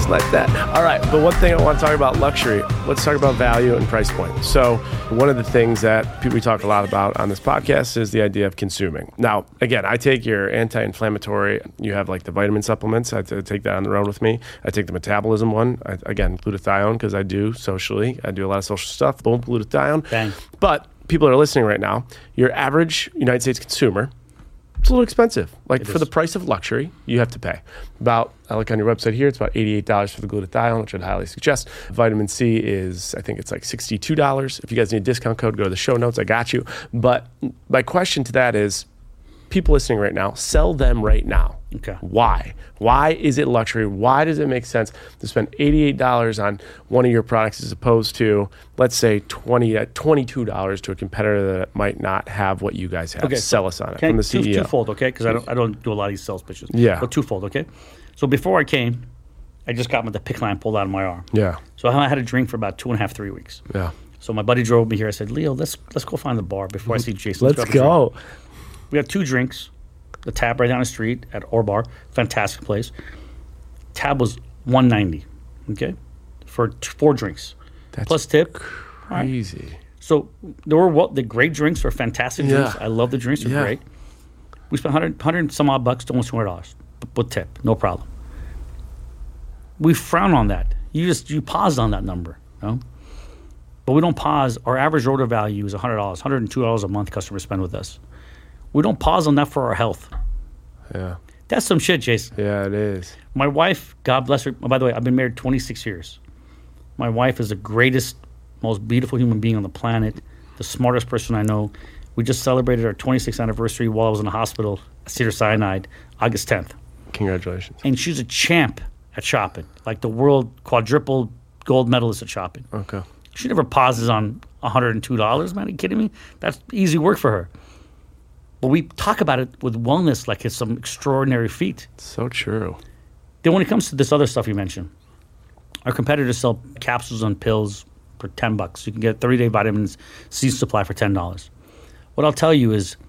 S4: just like that. All right, but one thing I want to talk about luxury. Let's talk about value and price point. So one of the things that we talk a lot about on this podcast is the idea of consuming. Now, again, I take your anti-inflammatory. You have like the vitamin supplements. I t- take that on the road with me. I take the metabolism one. I, again, glutathione, because I do socially. I do a lot of social stuff. Boom, glutathione.
S3: Bang.
S4: But people that are listening right now, your average United States consumer, it's a little expensive. Like
S3: It
S4: for
S3: is.
S4: the price of luxury, you have to pay. About, I look on your website here, it's about eighty-eight dollars for the glutathione, which I'd highly suggest. Vitamin C is, I think it's like sixty-two dollars. If you guys need a discount code, go to the show notes. I got you. But my question to that is, people listening right now, sell them right now.
S3: Okay.
S4: Why? Why is it luxury? Why does it make sense to spend eighty-eight dollars on one of your products as opposed to, let's say, twenty, uh, twenty-two dollars to a competitor that might not have what you guys have?
S3: Okay,
S4: Sell us on it
S3: Okay,
S4: from the
S3: two,
S4: C E O.
S3: twofold, okay? Because I don't, I don't do a lot of these sales pitches.
S4: Yeah.
S3: But twofold, okay? So before I came, I just got the PICC line pulled out of my arm.
S4: Yeah.
S3: So I had a drink for about two and a half, three weeks.
S4: Yeah.
S3: So my buddy drove me here. I said, Leo, let's let's go find the bar before I see Jason.
S4: Let's
S3: grab a drink."
S4: go.
S3: We had two drinks. The tab right down the street at Orbar, fantastic place. Tab was one ninety, okay, for t- four drinks,
S4: That's
S3: plus tip. All right.
S4: Crazy.
S3: So there were what the great drinks were fantastic
S4: Yeah.
S3: drinks. I love the drinks; they're
S4: Yeah.
S3: great. We spent one hundred, one hundred some odd bucks, almost two hundred dollars, with tip, no problem. We frown on that. You just you pause on that number, no. But we don't pause. Our average order value is one hundred dollars, one hundred two dollars a month customers spend with us. We don't pause on that for our health.
S4: Yeah.
S3: That's some shit, Jason.
S4: Yeah, it is.
S3: My wife, God bless her. By the way, I've been married twenty-six years. My wife is the greatest, most beautiful human being on the planet, the smartest person I know. We just celebrated our twenty-sixth anniversary while I was in the hospital at Cedars-Sinai, August tenth.
S4: Congratulations.
S3: And she's a champ at shopping, like the world quadruple gold medalist at shopping.
S4: Okay.
S3: She never pauses on one hundred two dollars, man. Are you kidding me? That's easy work for her. But we talk about it with wellness like it's some extraordinary feat.
S4: So true.
S3: Then when it comes to this other stuff you mentioned, our competitors sell capsules and pills for ten bucks. You can get thirty-day vitamins C supply for ten dollars. What I'll tell you is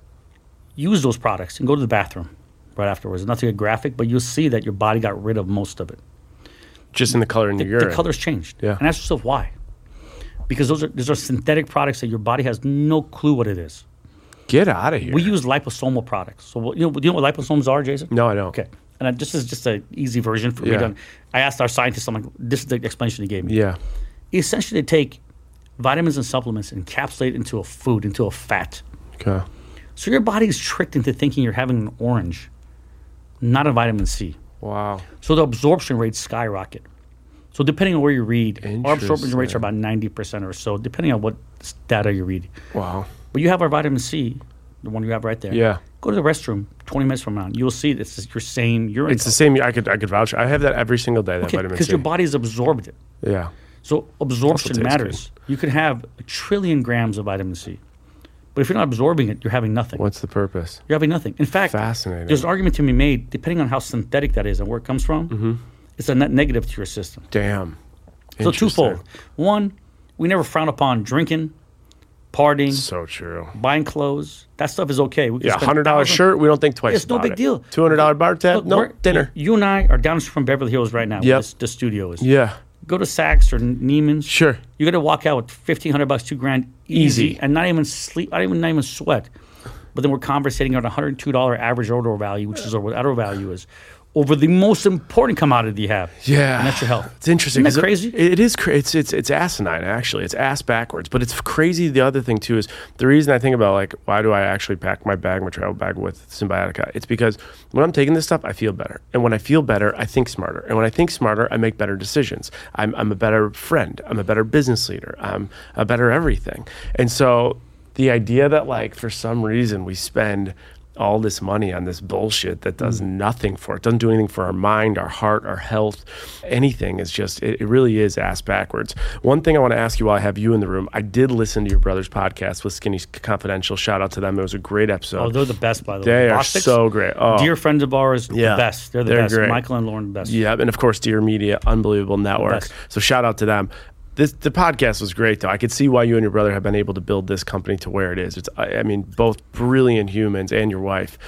S3: use those products and go to the bathroom right afterwards. Not to get graphic, but you'll see that your body got rid of most of it.
S4: Just in the color in
S3: The,
S4: your
S3: the
S4: urine.
S3: color's changed.
S4: Yeah.
S3: And ask yourself why. Because those are those are synthetic products that your body has no clue what it is.
S4: Get out of here.
S3: We use liposomal products. So what- you know, do you know what liposomes are, Jason?
S4: No, I don't.
S3: Okay. And I, this is just an easy version for me.
S4: Yeah.
S3: To, I asked our scientists, I'm like, this is the explanation he gave me.
S4: Yeah.
S3: Essentially, they take vitamins and supplements and encapsulate into a food, into a fat.
S4: Okay.
S3: So your body is tricked into thinking you're having an orange, not a vitamin C.
S4: Wow.
S3: So the absorption rates skyrocket. So depending on where you read, our absorption rates are
S4: Interesting.
S3: about ninety percent or so, depending on what data you read.
S4: Wow.
S3: But you have our vitamin C, the one you have right there.
S4: Yeah.
S3: Go to the restroom twenty minutes from now. You'll see this is your same urine.
S4: It's the same. I could I could vouch. I have that every single day. That vitamin
S3: Because
S4: C.
S3: your body's absorbed it.
S4: Yeah.
S3: So absorption
S4: tastes
S3: matters. You could have a trillion grams of vitamin C. But if you're not absorbing it, you're having nothing.
S4: What's the purpose?
S3: You're having nothing. In fact,
S4: Fascinating.
S3: there's an argument to be made, depending on how synthetic that is and where it comes from,
S4: Mm-hmm.
S3: it's a net negative to your system.
S4: Damn.
S3: So twofold.
S4: Interesting.
S3: One, we never frown upon drinking, partying,
S4: So true.
S3: buying clothes. That stuff is okay. We can
S4: Yeah,
S3: spend
S4: hundred dollar
S3: thousands-
S4: shirt. We don't think twice.
S3: It's no
S4: about
S3: big
S4: it.
S3: deal.
S4: Two hundred dollar bar tab.
S3: Look,
S4: No
S3: we're-
S4: dinner.
S3: You and I are down from Beverly Hills right now.
S4: Yep.
S3: Where this, the studio is.
S4: Yeah.
S3: Go to Saks or Neiman's.
S4: Sure.
S3: You're gonna walk out with fifteen hundred bucks, two grand, easy,
S4: Easy.
S3: and not even sleep. Not even not even sweat. But then we're conversating on a hundred two dollar average order value, which is what order value is, over the most important commodity you have.
S4: Yeah,
S3: and that's your health.
S4: It's interesting.
S3: Isn't that
S4: 'cause it-
S3: crazy?
S4: It is. Cra- it's it's it's asinine. Actually, it's ass backwards. But it's crazy. The other thing too is the reason I think about like why do I actually pack my bag, my travel bag with Symbiotica? It's because when I'm taking this stuff, I feel better, and when I feel better, I think smarter, and when I think smarter, I make better decisions. I'm I'm a better friend. I'm a better business leader. I'm a better everything. And so the idea that like for some reason we spend all this money on this bullshit that does nothing for it, doesn't do anything for our mind, our heart, our health, anything is just, it, it really is ass backwards. One thing I want to ask you while I have you in the room, I did listen to your brother's podcast with Skinny Confidential. Shout out to them. It was a great episode.
S3: Oh, they're the best, by the
S4: They
S3: way.
S4: are
S3: Bostic's,
S4: so great. Oh,
S3: dear friends of ours,
S4: Yeah.
S3: the best. They're the
S4: They're
S3: best.
S4: great.
S3: Michael and Lauren, the best.
S4: yeah. And of course, Dear Media, unbelievable network.
S3: best.
S4: So shout out to them. This, the podcast was great, though. I could see why you and your brother have been able to build this company to where it is. It's, I, I mean, both brilliant humans and your wife.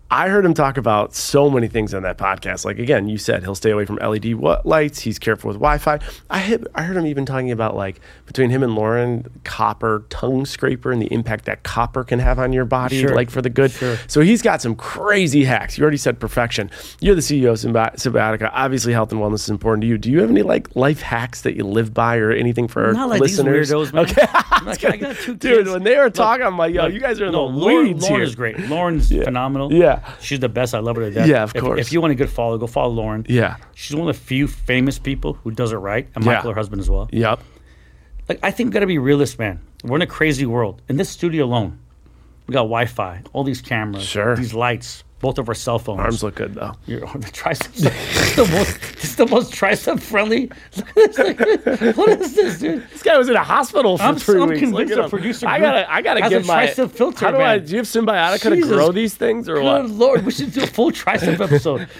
S4: I heard him talk about so many things on that podcast. Like, again, you said he'll stay away from L E D lights. He's careful with Wi-Fi. I, had, I heard him even talking about, like, between him and Lauren, copper tongue scraper and the impact that copper can have on your body,
S3: Sure.
S4: like, for the good.
S3: Sure.
S4: So he's got some crazy hacks. You already said perfection. You're the C E O of Symbi- Symbiotica. Obviously, health and wellness is important to you. Do you have any, like, life hacks that you live by or anything for our
S3: Not like
S4: listeners?
S3: these weirdos, man.
S4: Okay.
S3: Like, I got two
S4: Dude,
S3: kids.
S4: when they were talking,
S3: Look,
S4: I'm like, yo,
S3: look,
S4: you guys are in
S3: no,
S4: the
S3: Lauren,
S4: weeds
S3: Lauren
S4: here.
S3: is great. Lauren's phenomenal.
S4: Yeah.
S3: She's the best. I love her to death.
S4: Yeah, of
S3: If-
S4: course.
S3: If you want a good follow, go follow Lauren.
S4: Yeah.
S3: She's one of the few famous people who does it right, and
S4: Yeah.
S3: Michael, her husband, as well.
S4: Yep.
S3: Like, I think we got to be realist, man. We're in a crazy world. In this studio alone, we got Wi-Fi, all these cameras,
S4: Sure.
S3: these lights, both of our cell phones.
S4: Arms look good, though.
S3: Your, the triceps. It's the most. It's the most tricep friendly. Look at this. Like, what is this, dude?
S4: This guy was in a hospital for
S3: I'm,
S4: three
S3: I'm
S4: weeks.
S3: convinced
S4: Look
S3: the
S4: at him.
S3: producer.
S4: I
S3: group
S4: gotta, I gotta
S3: has
S4: give
S3: a
S4: my
S3: tricep filter.
S4: How do
S3: man.
S4: I? Do you have Symbiotica to
S3: Jesus.
S4: grow these things or
S3: Good
S4: what?
S3: Lord, we should do a full tricep episode.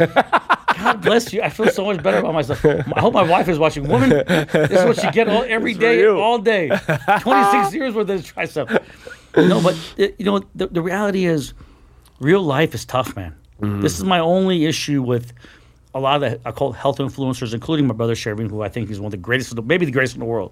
S3: God bless you. I feel so much better about myself. I hope my wife is watching. Woman, this is what she get all, every
S4: It's for
S3: day,
S4: you.
S3: all day. twenty-six years worth of tricep. No, but it, you know, the, the reality is, real life is tough, man.
S4: Mm-hmm.
S3: This is my only issue with a lot of the I call health influencers, including my brother Shervin, who I think is one of the greatest, maybe the greatest in the world.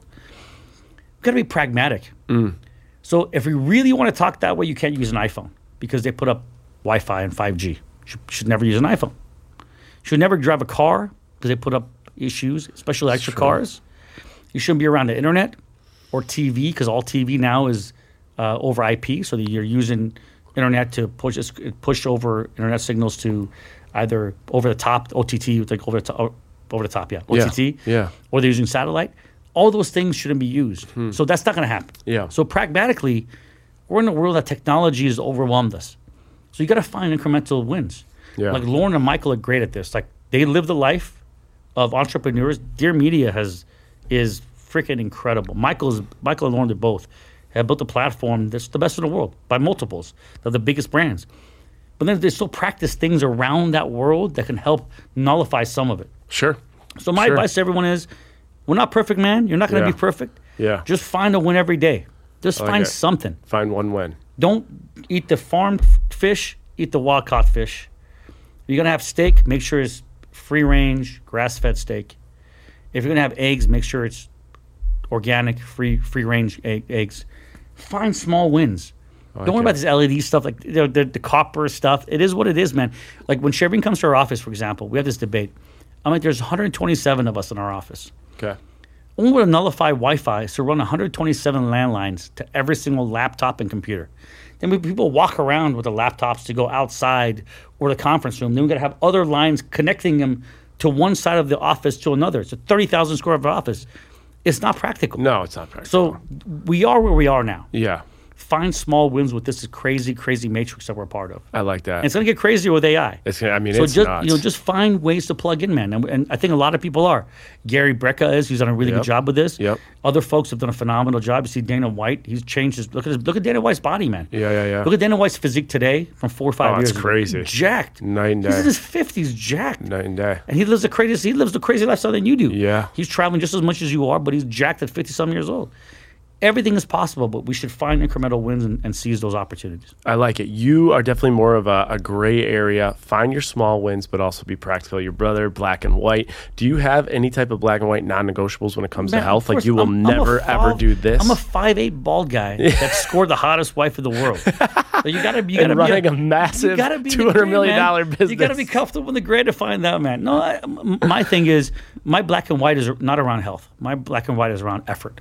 S3: We've got to be pragmatic.
S4: Mm.
S3: So if we really want to talk that way, you can't use an iPhone because they put up Wi-Fi and five G. You should, should never use an iPhone. You should never drive a car because they put up issues, especially electric cars. You shouldn't be around the internet or T V because all T V now is uh, over I P, so that you're using internet to push push over internet signals to either over the top O T T, like over the top, over the top, yeah, O T T,
S4: Yeah, yeah.
S3: or they're using satellite. All those things shouldn't be used. So that's not going to happen.
S4: Yeah.
S3: So pragmatically, we're in a world that technology has overwhelmed us. So you got to find incremental wins.
S4: Yeah.
S3: Like Lauren and Michael are great at this. Like they live the life of entrepreneurs. Dear Media has is freaking incredible. Michael's Michael and Lauren did both. Have built a platform that's the best in the world by multiples. They're the biggest brands. But then they still practice things around that world that can help nullify some of it.
S4: Sure.
S3: So my
S4: Sure.
S3: advice to everyone is, we're not perfect, man. You're not going to
S4: Yeah.
S3: be perfect.
S4: Yeah.
S3: Just find a win every day. Just
S4: like
S3: find
S4: it.
S3: something.
S4: Find one win.
S3: Don't eat the farmed f- fish. Eat the wild caught fish. If you're gonna have steak, make sure it's free range, grass fed steak. If you're gonna have eggs, make sure it's organic, free free range egg, eggs. Find small wins. Don't worry
S4: it.
S3: about this L E D stuff, like the, the, the copper stuff. It is what it is, man. Like when Shervin comes to our office, for example, we have this debate. I'm like, there's one hundred twenty-seven of us in our office.
S4: Okay.
S3: We want to nullify Wi-Fi, so run one hundred twenty-seven landlines to every single laptop and computer. Then we, people walk around with the laptops to go outside or the conference room. Then we got to have other lines connecting them to one side of the office to another. It's a thirty thousand square foot office. It's not practical.
S4: No, it's not practical.
S3: So we are where we are now.
S4: Yeah,
S3: Find small wins with this crazy, crazy matrix that we're a part of.
S4: I like that.
S3: And it's going to get crazier with A I.
S4: It's, I mean,
S3: So
S4: it's
S3: just
S4: nuts.
S3: you know, just find ways to plug in, man. And, and I think a lot of people are. Gary Brecka is. He's done a really
S4: Yep.
S3: good job with this.
S4: Yep.
S3: Other folks have done a phenomenal job. You see Dana White. He's changed his look at his look at Dana White's body, man.
S4: Yeah, yeah, yeah.
S3: Look at Dana White's physique today from four or five
S4: Oh,
S3: years
S4: it's
S3: ago.
S4: crazy.
S3: Jacked.
S4: Night and
S3: He's
S4: day.
S3: in his fifties, jacked.
S4: Night and day.
S3: And he lives the crazy he lives the crazy lifestyle than you do.
S4: Yeah.
S3: He's traveling just as much as you are, but he's jacked at fifty some years old. Everything is possible, but we should find incremental wins and, and seize those opportunities.
S4: I like it. You are definitely more of a, a gray area. Find your small wins, but also be practical. Your brother, black and white. Do you have any type of black and white non-negotiables when it comes
S3: Man,
S4: to health?
S3: of
S4: Like
S3: course,
S4: you will
S3: I'm- I'm a
S4: never
S3: five-
S4: ever do this.
S3: I'm a five eight bald guy that scored the hottest wife in the world. So you gotta, you gotta
S4: and
S3: be
S4: running a, massive
S3: you gotta be in
S4: two
S3: the
S4: hundred
S3: gray,
S4: million
S3: man.
S4: dollar business.
S3: You gotta be comfortable in the gray to find that, man. No, I, m- my thing is my black and white is not around health. My black and white is around effort.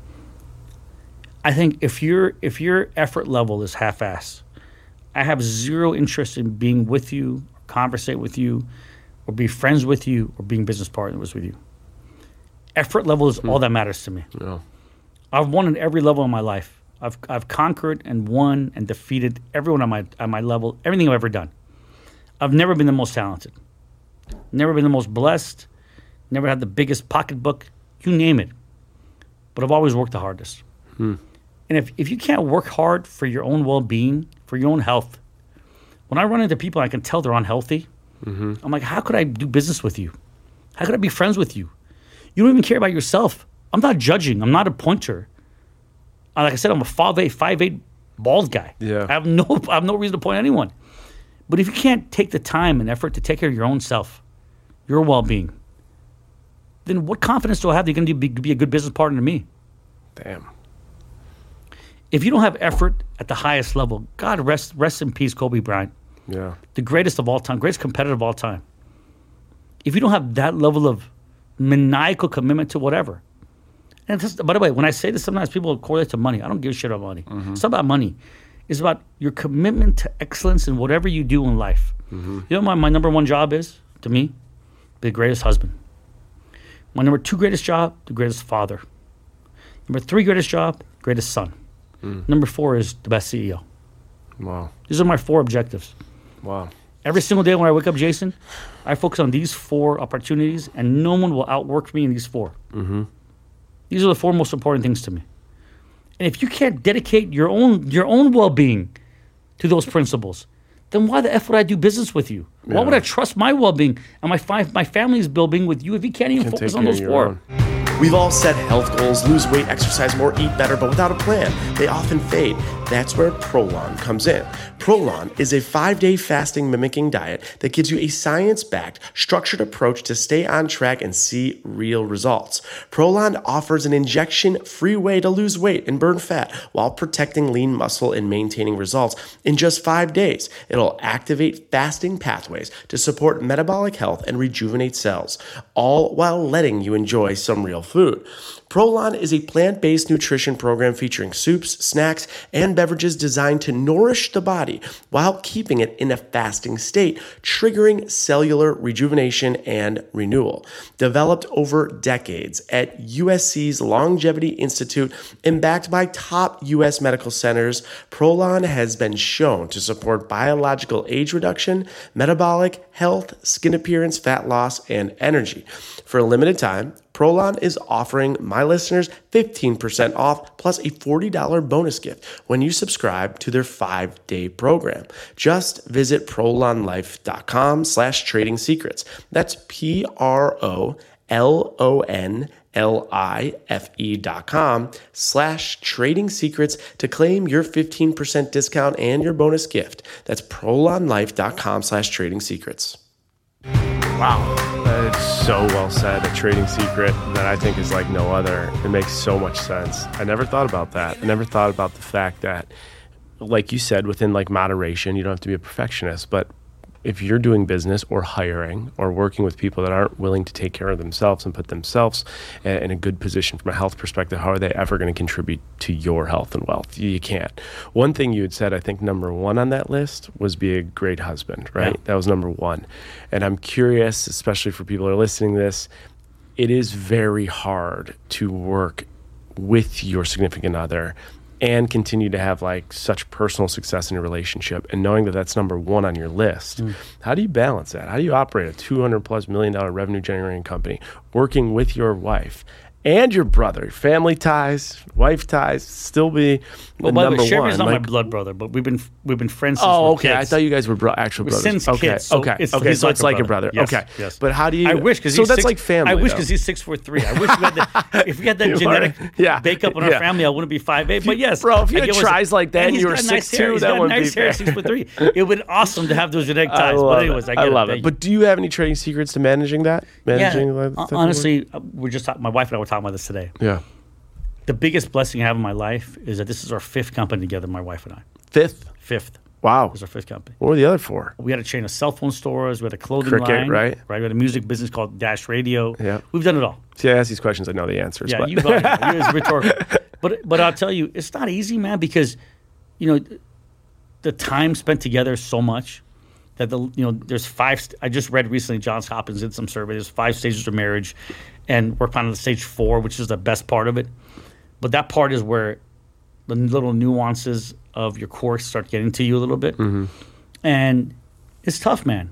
S3: I think if your if your effort level is half-ass, I have zero interest in being with you, or conversate with you, or be friends with you, or being business partners with you. Effort level is all that matters to me.
S4: Yeah.
S3: I've won at every level in my life. I've I've conquered and won and defeated everyone on my on my level, everything I've ever done. I've never been the most talented, never been the most blessed, never had the biggest pocketbook, you name it. But I've always worked the hardest. And if, if you can't work hard for your own well-being, for your own health, when I run into people and I can tell they're unhealthy,
S4: Mm-hmm.
S3: I'm like, how could I do business with you? How could I be friends with you? You don't even care about yourself. I'm not judging. I'm not a pointer. Uh, Like I said, I'm a five eight, five eight bald guy.
S4: Yeah.
S3: I have no I have no reason to point at anyone. But if you can't take the time and effort to take care of your own self, your well-being, then what confidence do I have that you're going to be, be a good business partner to me?
S4: Damn.
S3: If you don't have effort at the highest level, God rest rest in peace, Kobe Bryant.
S4: Yeah.
S3: The greatest of all time, greatest competitor of all time. If you don't have that level of maniacal commitment to whatever, and this, by the way, when I say this, sometimes people correlate to money. I don't give a shit about money. Mm-hmm. It's not about money. It's about your commitment to excellence in whatever you do in life. Mm-hmm. You know what my, my number one job is, to me? Be the greatest husband. My number two greatest job, the greatest father. Number three greatest job, greatest son. Mm. Number four is the best C E O.
S4: Wow.
S3: These are my four objectives.
S4: Wow.
S3: Every single day when I wake up, Jason, I focus on these four opportunities, and no one will outwork me in these four. Mm-hmm. These are the four most important things to me. And if you can't dedicate your own your own well-being to those principles, then why the F would I do business with you? Why
S4: Yeah.
S3: would I trust my well-being and my fi- my family's well-being with you if you can't even
S4: Can't
S3: focus
S4: take
S3: on
S4: care
S3: those
S4: of your
S3: four?
S4: own.
S5: We've all set health goals, lose weight, exercise more, eat better, but without a plan, they often fade. That's where Prolon comes in. Prolon is a five-day fasting mimicking diet that gives you a science-backed, structured approach to stay on track and see real results. Prolon offers an injection-free way to lose weight and burn fat while protecting lean muscle and maintaining results in just five days. It'll activate fasting pathways to support metabolic health and rejuvenate cells, all while letting you enjoy some real food. Prolon is a plant-based nutrition program featuring soups, snacks, and beverages designed to nourish the body while keeping it in a fasting state, triggering cellular rejuvenation and renewal. Developed over decades at U S C's Longevity Institute and backed by top U S medical centers, Prolon has been shown to support biological age reduction, metabolic health, skin appearance, fat loss, and energy. For a limited time, Prolon is offering my listeners fifteen percent off plus a forty dollars bonus gift when you subscribe to their five-day program. Just visit prolonlife.com slash trading secrets. That's P-R-O-L-O-N-L-I-F-E dot com slash trading secrets to claim your fifteen percent discount and your bonus gift. That's prolonlife.com slash trading secrets.
S4: Wow. That's so well said. A trading secret that I think is like no other. It makes so much sense. I never thought about that. I never thought about the fact that, like you said, within like moderation, you don't have to be a perfectionist, but if you're doing business or hiring or working with people that aren't willing to take care of themselves and put themselves in a good position from a health perspective, how are they ever going to contribute to your health and wealth? You can't. One thing you had said, I think number one on that list was be a great husband, right? Yeah. That was number one. And I'm curious, especially for people who are listening to this, it is very hard to work with your significant other and continue to have like such personal success in a relationship, and knowing that that's number one on your list. Mm. How do you balance that? How do you operate a two hundred plus million dollar revenue generating company working with your wife and your brother, family ties, wife ties, still be
S3: well,
S4: the
S3: by the
S4: number
S3: way, Sherry's
S4: one?
S3: not
S4: like,
S3: my blood brother, but we've been we've been friends since
S4: oh,
S3: we're
S4: okay.
S3: kids.
S4: I thought you guys were bro- actual
S3: We're
S4: brothers.
S3: since
S4: okay,
S3: kids, so
S4: okay,
S3: it's,
S4: okay.
S3: he's
S4: So
S3: like
S4: it's like a
S3: brother.
S4: brother.
S3: Yes,
S4: okay,
S3: yes.
S4: But how do you?
S3: I wish because
S4: so
S3: he's
S4: that's
S3: six,
S4: like family.
S3: I wish
S4: though.
S3: because he's six foot three. I wish we had that, if we had that
S4: You
S3: genetic
S4: are- yeah,
S3: makeup in our
S4: yeah.
S3: family, I wouldn't be five eight. But yes,
S4: Bro, if you
S3: I
S4: had
S3: get what-
S4: tries like that and
S3: he's
S4: you were
S3: got nice
S4: six
S3: hair.
S4: two,
S3: He's
S4: that
S3: got
S4: wouldn't be
S3: nice hair,
S4: fair.
S3: six foot three. It would be awesome to have those genetic
S4: I
S3: ties.
S4: love
S3: But anyways,
S4: it.
S3: I get
S4: I love
S3: it.
S4: it. But do you have any trading secrets to managing that? Managing
S3: yeah,
S4: like, that type of
S3: honestly, uh, we're just talk- my wife and I were talking about this today.
S4: work? Yeah.
S3: The biggest blessing I have in my life is that this is our fifth company together, my wife and I.
S4: Fifth.
S3: Fifth.
S4: Wow.
S3: This is our fifth company.
S4: What were the other four?
S3: We had a chain of cell phone stores. We had a clothing
S4: Cricket,
S3: line.
S4: right?
S3: Right. We had a music business called Dash Radio.
S4: Yeah.
S3: We've done it all.
S4: See, I ask these questions, I know the answers.
S3: Yeah,
S4: but.
S3: you got it. It's rhetorical. But but I'll tell you, it's not easy, man, because you know the time spent together is so much that the you know there's five. St- I just read recently Johns Hopkins did some survey. There's five stages of marriage, and we're on the stage four, which is the best part of it. But that part is where the little nuances of your course start getting to you a little bit, mm-hmm. and it's tough, man.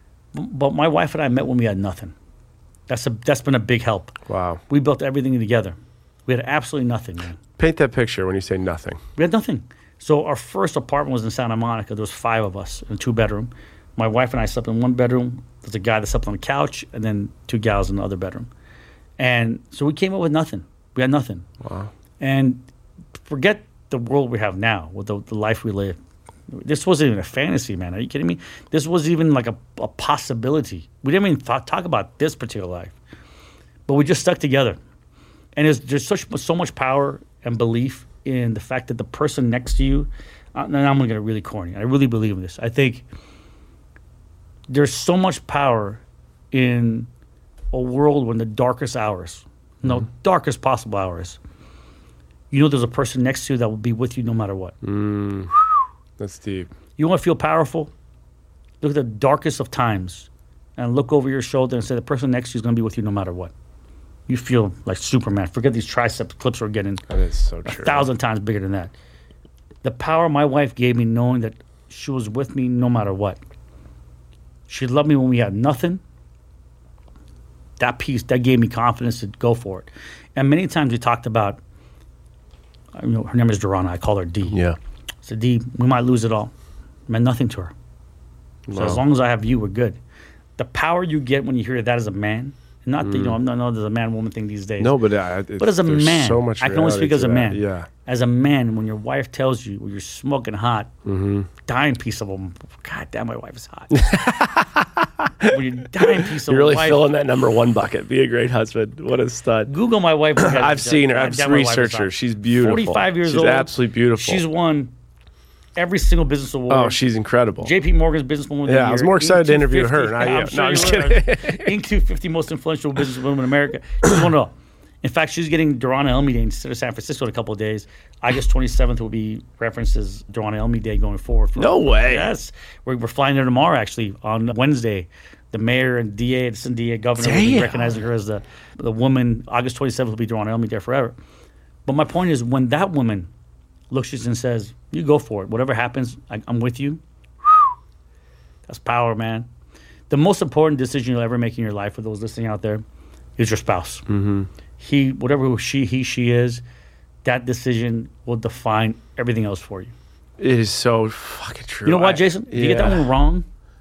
S3: But my wife and I met when we had nothing. That's a that's been a big help.
S4: Wow.
S3: We built everything together. We had absolutely nothing, man.
S4: Paint that picture when you say nothing.
S3: We had nothing. So our first apartment was in Santa Monica. There was five of us in a two-bedroom. My wife and I slept in one bedroom. There's a guy that slept on the couch, and then two gals in the other bedroom. And so we came up with nothing. We had nothing.
S4: Wow.
S3: And forget the world we have now, with the, the life we live. This wasn't even a fantasy, man. Are you kidding me? This wasn't even like a, a possibility. We didn't even th- talk about this particular life. But we just stuck together. And there's, there's such so much power and belief in the fact that the person next to you, uh, and I'm going to get really corny. I really believe in this. I think there's so much power in a world when the darkest hours, no, mm-hmm. darkest possible hours, you know there's a person next to you that will be with you no matter what.
S4: Mm, that's deep.
S3: You want to feel powerful? Look at the darkest of times and look over your shoulder and say the person next to you is going to be with you no matter what. You feel like Superman. Forget these tricep clips we're getting.
S4: That is so
S3: a
S4: true.
S3: A thousand times bigger than that. The power my wife gave me knowing that she was with me no matter what. She loved me when we had nothing. That piece, that gave me confidence to go for it. And many times we talked about, you know, her name is Durana. I call her D.
S4: Yeah.
S3: I said, D, we might lose it all. It meant nothing to her. So
S4: Wow.
S3: as long as I have you, we're good. The power you get when you hear that as a man, not that, you know, I'm not know there's a man-woman thing these days.
S4: No, but uh, it,
S3: But as a
S4: there's
S3: man,
S4: so much
S3: I can only
S4: reality
S3: speak as
S4: to
S3: a
S4: that.
S3: man.
S4: Yeah.
S3: As a man, when your wife tells you, when you're smoking hot,
S4: Mm-hmm.
S3: dying piece of them, God damn, my wife is hot. When you're dying piece of
S4: You're really
S3: wife,
S4: filling that number one bucket. Be a great husband. What a stud.
S3: Google my wife.
S4: I've seen her.
S3: God
S4: I've
S3: damn, my wife is
S4: researched
S3: hot.
S4: her. She's beautiful.
S3: forty-five years
S4: she's
S3: old.
S4: absolutely beautiful.
S3: She's won every single business award.
S4: Oh, she's incredible.
S3: J P Morgan's Businesswoman of the
S4: Yeah,
S3: Year.
S4: I was more excited to
S3: Inc
S4: interview
S3: two
S4: her,
S3: fifty.
S4: not you.
S3: I'm
S4: No,
S3: sure
S4: I'm
S3: you
S4: just
S3: were.
S4: kidding.
S3: Inc two fifty most influential businesswomen in America. She's won it all. In fact, she's getting Durana Elmi Day instead of San Francisco in a couple of days. August twenty-seventh will be referenced as Durana Elmi Day going forward. For,
S4: No way.
S3: Yes. We're, we're flying there tomorrow, actually, on Wednesday. The mayor and D A, assistant D A, governor will be
S4: Damn.
S3: recognizing her as the, the woman. August twenty-seventh will be Durana Elmi Day forever. But my point is, when that woman looks at you and says, you go for it. Whatever happens, I, I'm with you. That's power, man. The most important decision you'll ever make in your life, for those listening out there, is your spouse.
S4: Mm-hmm.
S3: He, whatever she, he, she is, that decision will define everything else for you.
S4: It is so fucking true.
S3: You know what,
S4: I-
S3: Jason? If you get that
S4: yeah.
S3: one wrong,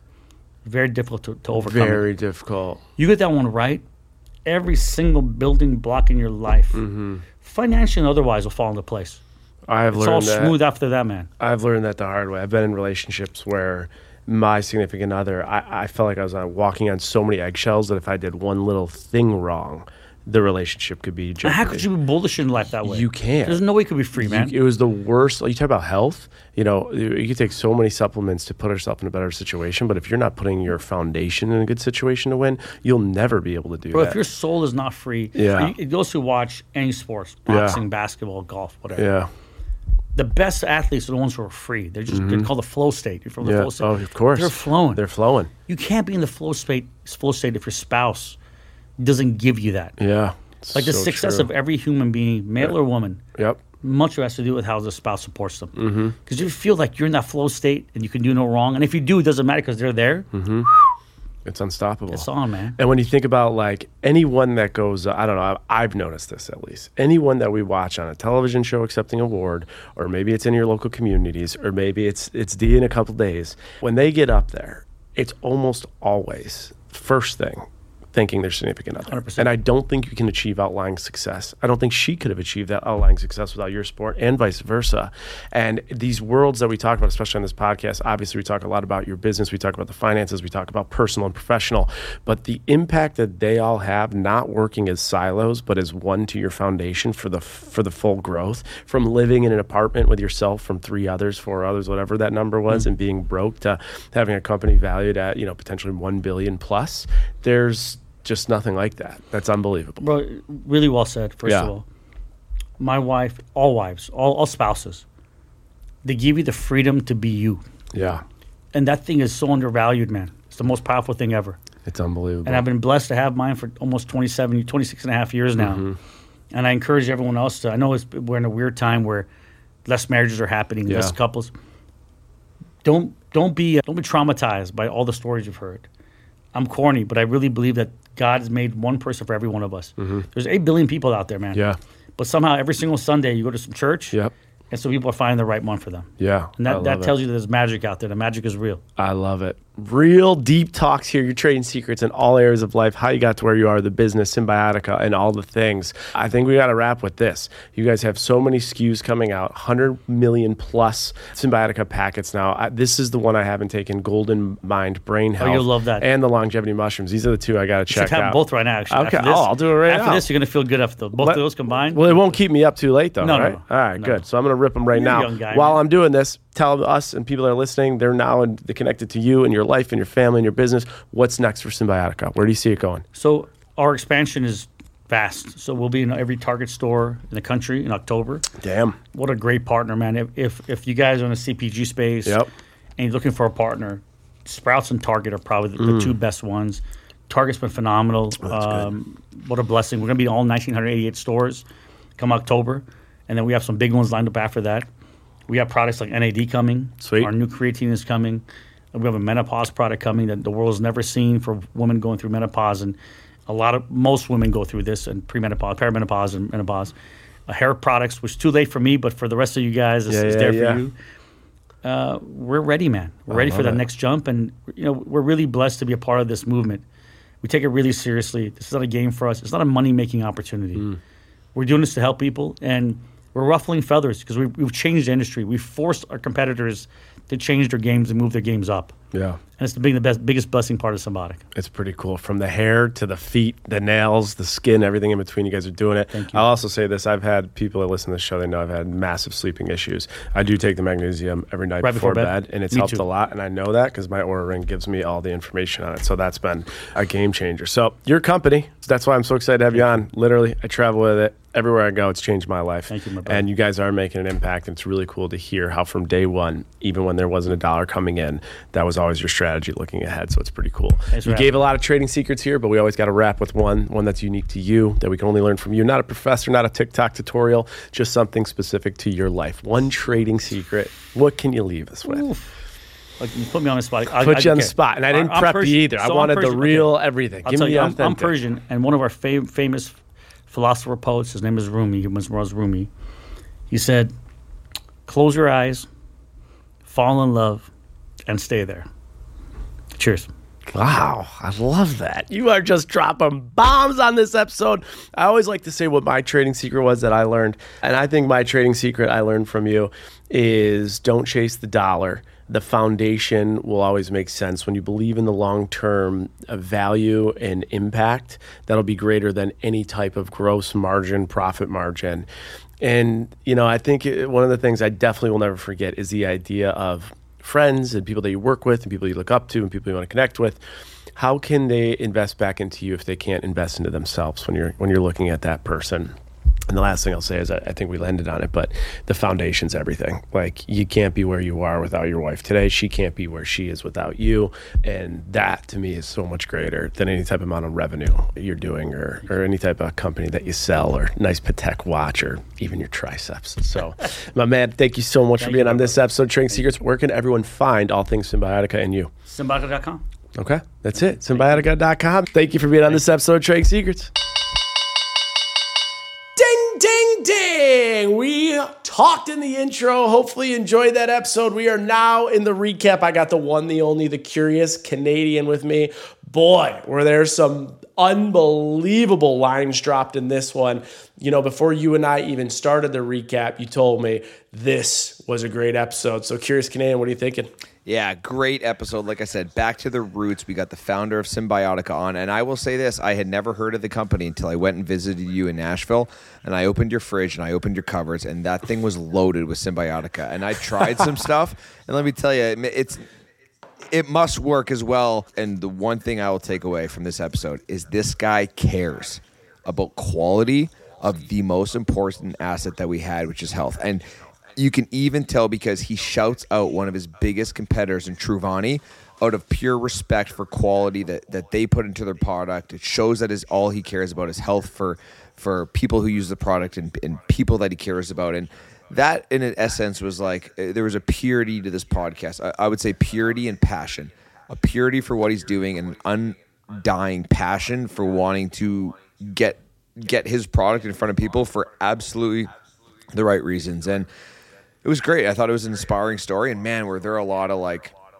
S3: very difficult to, to overcome. it.
S4: Very difficult.
S3: You get that one right, every single building block in your life,
S4: Mm-hmm.
S3: financially and otherwise, will fall into place.
S4: I've
S3: It's all
S4: learned that.
S3: smooth after that, man.
S4: I've learned that the hard way. I've been in relationships where my significant other, I, I felt like I was uh, walking on so many eggshells that if I did one little thing wrong, the relationship could be jeopardy.
S3: How could you be bullish in life that way?
S4: You can't.
S3: There's no way it could be free, man.
S4: You, it was the worst. You talk about health. You know, you you can take so many supplements to put yourself in a better situation, but if you're not putting your foundation in a good situation to win, you'll never be able to do
S3: Bro,
S4: that.
S3: if your soul is not free,
S4: Yeah.
S3: you, those who watch any sports,
S4: Yeah.
S3: boxing, basketball, golf, whatever.
S4: yeah,
S3: The best athletes are the ones who are free. They're just they're called the flow state. You're from the
S4: yeah.
S3: flow state.
S4: Oh, of course.
S3: They're flowing.
S4: They're flowing.
S3: You can't be in the flow state flow state if your spouse doesn't give you that.
S4: Yeah.
S3: Like the
S4: So
S3: success
S4: true.
S3: of every human being, male or woman,
S4: Yep.
S3: much of it has to do with how the spouse supports them. Because mm-hmm. you feel like you're in that flow state and you can do no wrong. And if you do, it doesn't matter because they're there.
S4: Mm-hmm. It's unstoppable.
S3: It's on, man.
S4: And when you think about like anyone that goes, uh, I don't know, I've noticed this at least. Anyone that we watch on a television show accepting an award, or maybe it's in your local communities, or maybe it's it's D in a couple days. When they get up there, it's almost always first thing thanking their significant other.
S3: one hundred percent.
S4: And I don't think you can achieve outlying success. I don't think she could have achieved that outlying success without your support, and vice versa. And these worlds that we talk about, especially on this podcast, obviously we talk a lot about your business, we talk about the finances, we talk about personal and professional, but the impact that they all have, not working as silos, but as one to your foundation for the for the full growth, from living in an apartment with yourself, from three others, four others, whatever that number was, mm-hmm. and being broke, to having a company valued at, you know, potentially one billion plus. There's just nothing like that. That's unbelievable.
S3: Bro, really well said, first
S4: Yeah.
S3: of all. My wife, all wives, all, all spouses, they give you the freedom to be you.
S4: Yeah.
S3: And that thing is so undervalued, man. It's the most powerful thing ever.
S4: It's unbelievable.
S3: And I've been blessed to have mine for almost twenty-seven, twenty-six and a half years now.
S4: Mm-hmm.
S3: And I encourage everyone else to, I know it's, we're in a weird time where less marriages are happening,
S4: Yeah.
S3: less couples. Don't, don't, be, don't be traumatized by all the stories you've heard. I'm corny, but I really believe that God has made one person for every one of us.
S4: Mm-hmm.
S3: There's eight billion people out there, man.
S4: Yeah.
S3: But somehow every single Sunday you go to some church,
S4: Yep.
S3: and so people are finding the right one for them.
S4: Yeah.
S3: And
S4: I
S3: that, that
S4: love
S3: tells
S4: it.
S3: you that there's magic out there. The magic is real.
S4: I love it. real deep talks here. You're trading secrets in all areas of life, how you got to where you are, the business, Symbiotica, and all the things. I think we got to wrap with this. You guys have so many S K Us coming out, one hundred million plus Symbiotica packets now. I, this is the one I haven't taken, Golden Mind Brain Health.
S3: Oh, you'll love that.
S4: And the Longevity Mushrooms. These are the two I got to check
S3: have
S4: out.
S3: both right now, actually.
S4: Okay,
S3: After this,
S4: oh, I'll do it right
S3: after
S4: now.
S3: After this, you're going to feel good after those. Both
S4: Let,
S3: of those combined.
S4: Well, it won't keep me up too late, though,
S3: No, no,
S4: right?
S3: no.
S4: All right,
S3: No.
S4: good. So I'm going to rip them right
S3: You're a
S4: now.
S3: young guy,
S4: While
S3: man.
S4: I'm doing this, tell us and people that are listening, they're now in, they're connected to you and your life and your family and your business. What's next for Symbiotica? Where do you see it going?
S3: So our expansion is vast. So we'll be in every Target store in the country in October.
S4: Damn.
S3: What a great partner, man. If if, if you guys are in the C P G space
S4: Yep.
S3: and you're looking for a partner, Sprouts and Target are probably the,
S4: Mm.
S3: the two best ones. Target's been phenomenal.
S4: Oh, that's
S3: um, what a blessing. We're going to be in all one thousand nine hundred eighty-eight stores come October. And then we have some big ones lined up after that. We have products like N A D coming.
S4: Sweet.
S3: Our new creatine is coming. And we have a menopause product coming that the world's never seen for women going through menopause. And a lot of, most women go through this, and premenopause, perimenopause, and menopause. Uh, hair products, which is too late for me, but for the rest of you guys, it's,
S4: Yeah,
S3: it's
S4: yeah,
S3: there
S4: yeah.
S3: for you. Uh, we're ready, man. We're ready for
S4: love
S3: that
S4: it.
S3: next jump. And, you know, we're really blessed to be a part of this movement. We take it really seriously. This is not a game for us. It's not a money-making opportunity.
S4: Mm.
S3: We're doing this to help people, and we're ruffling feathers because we've, we've changed the industry. We've forced our competitors to change their games and move their games up.
S4: Yeah.
S3: And it's the, big, the best, biggest blessing part of Symbotic.
S4: It's pretty cool. From the hair to the feet, the nails, the skin, everything in between, you guys are doing it.
S3: Thank you.
S4: I'll also say this. I've had people that listen to the show, they know I've had massive sleeping issues. I do take the magnesium every night
S3: Right
S4: before,
S3: before
S4: bed.
S3: bed?
S4: and it's
S3: Me
S4: helped
S3: too.
S4: a lot. And I know that because my Oura Ring gives me all the information on it. So that's been a game changer. So your company, that's why I'm so excited to have you on. Literally, I travel with it. Everywhere I go, it's changed my life.
S3: Thank you, my brother.
S4: And you guys are making an impact. And it's really cool to hear how from day one, even when there wasn't a dollar coming in, that was always your strategy looking ahead. So it's pretty cool.
S3: Thanks for
S4: You
S3: having
S4: gave a lot of trading secrets here, but we always got to wrap with one, one that's unique to you, that we can only learn from you. Not a professor, not a TikTok tutorial, just something specific to your life. One trading secret. What can you leave us with?
S3: Oof. Like, you put me on the spot. I,
S4: Put
S3: I,
S4: you on the
S3: okay.
S4: spot, and I didn't
S3: I'm
S4: prep
S3: Persian.
S4: you either. I
S3: So I'm
S4: wanted the
S3: Persian.
S4: real
S3: Okay.
S4: everything.
S3: I'll
S4: Give
S3: tell
S4: me
S3: you,
S4: the
S3: I'm, I'm
S4: authentic.
S3: Persian, and one of our fam- famous philosopher poets, his name is Rumi, he was was Rumi. He said, close your eyes, fall in love, and stay there. Cheers.
S4: Wow, I love that. You are just dropping bombs on this episode. I always like to say what my trading secret was that I learned. And I think my trading secret I learned from you is don't chase the dollar. The foundation will always make sense. When you believe in the long-term uh, value and impact, that'll be greater than any type of gross margin, profit margin. And, you know, I think it, one of the things I definitely will never forget is the idea of friends and people that you work with and people you look up to and people you want to connect with. How can they invest back into you if they can't invest into themselves when you're when you're looking at that person? And the last thing I'll say is I, I think we landed on it, but the foundation's everything. Like, you can't be where you are without your wife today. She can't be where she is without you. And that, to me, is so much greater than any type of amount of revenue you're doing or, or any type of company that you sell or nice Patek watch or even your triceps. So, my man, thank you so much
S3: Thank
S4: for being
S3: you,
S4: on
S3: my
S4: this episode of Trading Secrets. Where can everyone find all things Symbiotica and you?
S3: Symbiotica dot com.
S4: Okay, that's it. Symbiotica dot com. Thank you for being on this episode of Trading Secrets.
S1: Ding, ding, ding. We talked in the intro. Hopefully you enjoyed that episode. We are now in the recap. I got the one, the only, the curious Canadian with me. Boy, were there some unbelievable lines dropped in this one. You know, before you and I even started the recap, you told me this was a great episode. So Curious Canadian, what are you thinking?
S2: Yeah, great episode. Like I said, back to the roots. We got the founder of Symbiotica on. And I will say this, I had never heard of the company until I went and visited you in Nashville. And I opened your fridge and I opened your cupboards. And that thing was loaded with Symbiotica. And I tried some stuff. And let me tell you, it's it must work as well. And the one thing I will take away from this episode is this guy cares about quality of the most important asset that we had, which is health. And you can even tell because he shouts out one of his biggest competitors in Truvani out of pure respect for quality that, that they put into their product. It shows that is all he cares about is health for for people who use the product and, and people that he cares about. And that, in essence, was like uh, there was a purity to this podcast. I, I would say purity and passion. A purity for what he's doing and an undying passion for wanting to get get his product in front of people for absolutely the right reasons. And it was great. I thought it was an inspiring story. And man, were there a lot of like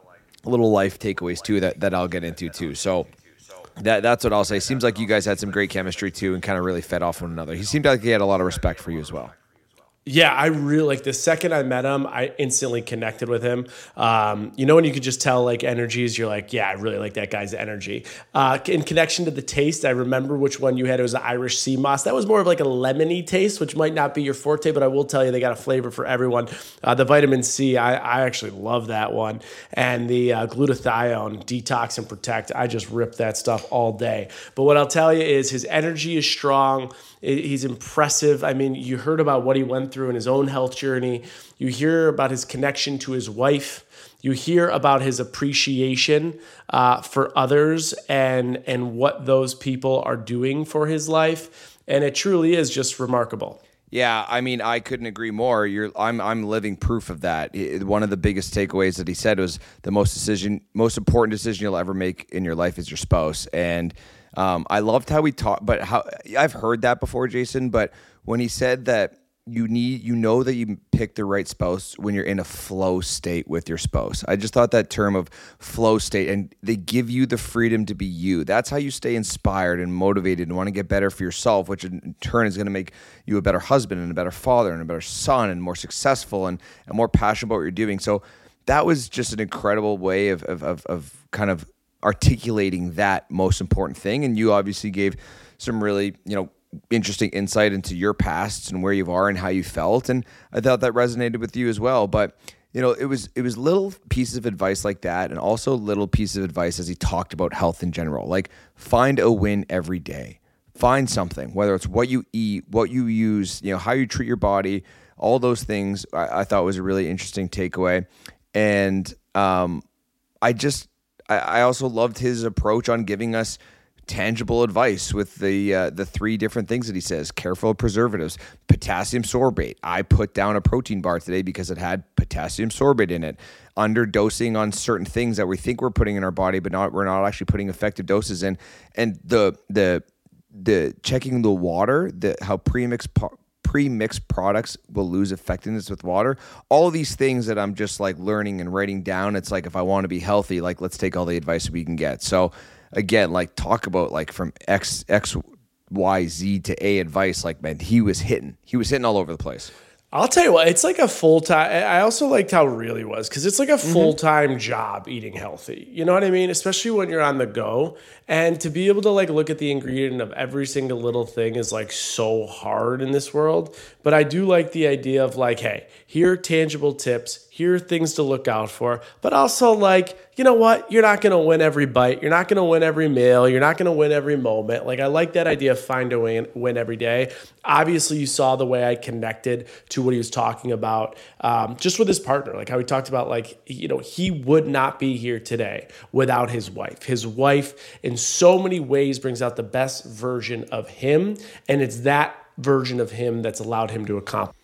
S2: little life takeaways too that, that I'll get into too. So that that's what I'll say. Seems like you guys had some great chemistry too and kind of really fed off one another. He seemed like he had a lot of respect for you as well.
S1: Yeah, I really like the second I met him, I instantly connected with him. Um, you know, when you could just tell like energies, you're like, yeah, I really like that guy's energy. Uh, in connection to the taste, I remember which one you had. It was the Irish sea moss. That was more of like a lemony taste, which might not be your forte, but I will tell you they got a flavor for everyone. Uh, the vitamin C, I, I actually love that one. And the uh, glutathione, detox and protect, I just rip that stuff all day. But what I'll tell you is his energy is strong. He's impressive. I mean, you heard about what he went through in his own health journey. You hear about his connection to his wife. You hear about his appreciation uh, for others and, and what those people are doing for his life. And it truly is just remarkable.
S2: Yeah, I mean, I couldn't agree more. You're, I'm, I'm living proof of that. It, one of the biggest takeaways that he said was the most decision, most important decision you'll ever make in your life is your spouse. And um, I loved how he talked, but how I've heard that before, Jason. But when he said that you need, you know, that you pick the right spouse when you're in a flow state with your spouse. I just thought that term of flow state, and they give you the freedom to be you. That's how you stay inspired and motivated and want to get better for yourself, which in turn is going to make you a better husband and a better father and a better son and more successful and, and more passionate about what you're doing. So that was just an incredible way of, of, of, of kind of articulating that most important thing. And you obviously gave some really, you know, interesting insight into your past and where you are and how you felt. And I thought that resonated with you as well. But, you know, it was, it was little pieces of advice like that. And also little pieces of advice as he talked about health in general, like find a win every day, find something, whether it's what you eat, what you use, you know, how you treat your body, all those things I, I thought was a really interesting takeaway. And um, I just, I, I also loved his approach on giving us tangible advice with the uh, the three different things that he says. Careful of preservatives, potassium sorbate. I put down a protein bar today because it had potassium sorbate in it. Underdosing on certain things that we think we're putting in our body, but not we're not actually putting effective doses in. And the the the checking the water, the how premix pre-mixed products will lose effectiveness with water. All of these things that I'm just like learning and writing down. It's like if I want to be healthy, like let's take all the advice we can get. So again, like talk about like from X, X, Y, Z to A advice. Like, man, he was hitting. He was hitting all over the place.
S1: I'll tell you what, it's like a full-time, I also liked how real he was, because it's like a full-time mm-hmm. job eating healthy. You know what I mean? Especially when you're on the go. And to be able to like look at the ingredient of every single little thing is like so hard in this world. But I do like the idea of like, hey, here are tangible tips, here are things to look out for, but also like, you know what? You're not going to win every bite. You're not going to win every meal. You're not going to win every moment. Like I like that idea of find a win, win every day. Obviously, you saw the way I connected to what he was talking about um, just with his partner, like how he talked about like, you know, he would not be here today without his wife. His wife in so many ways brings out the best version of him. And it's that version of him that's allowed him to accomplish.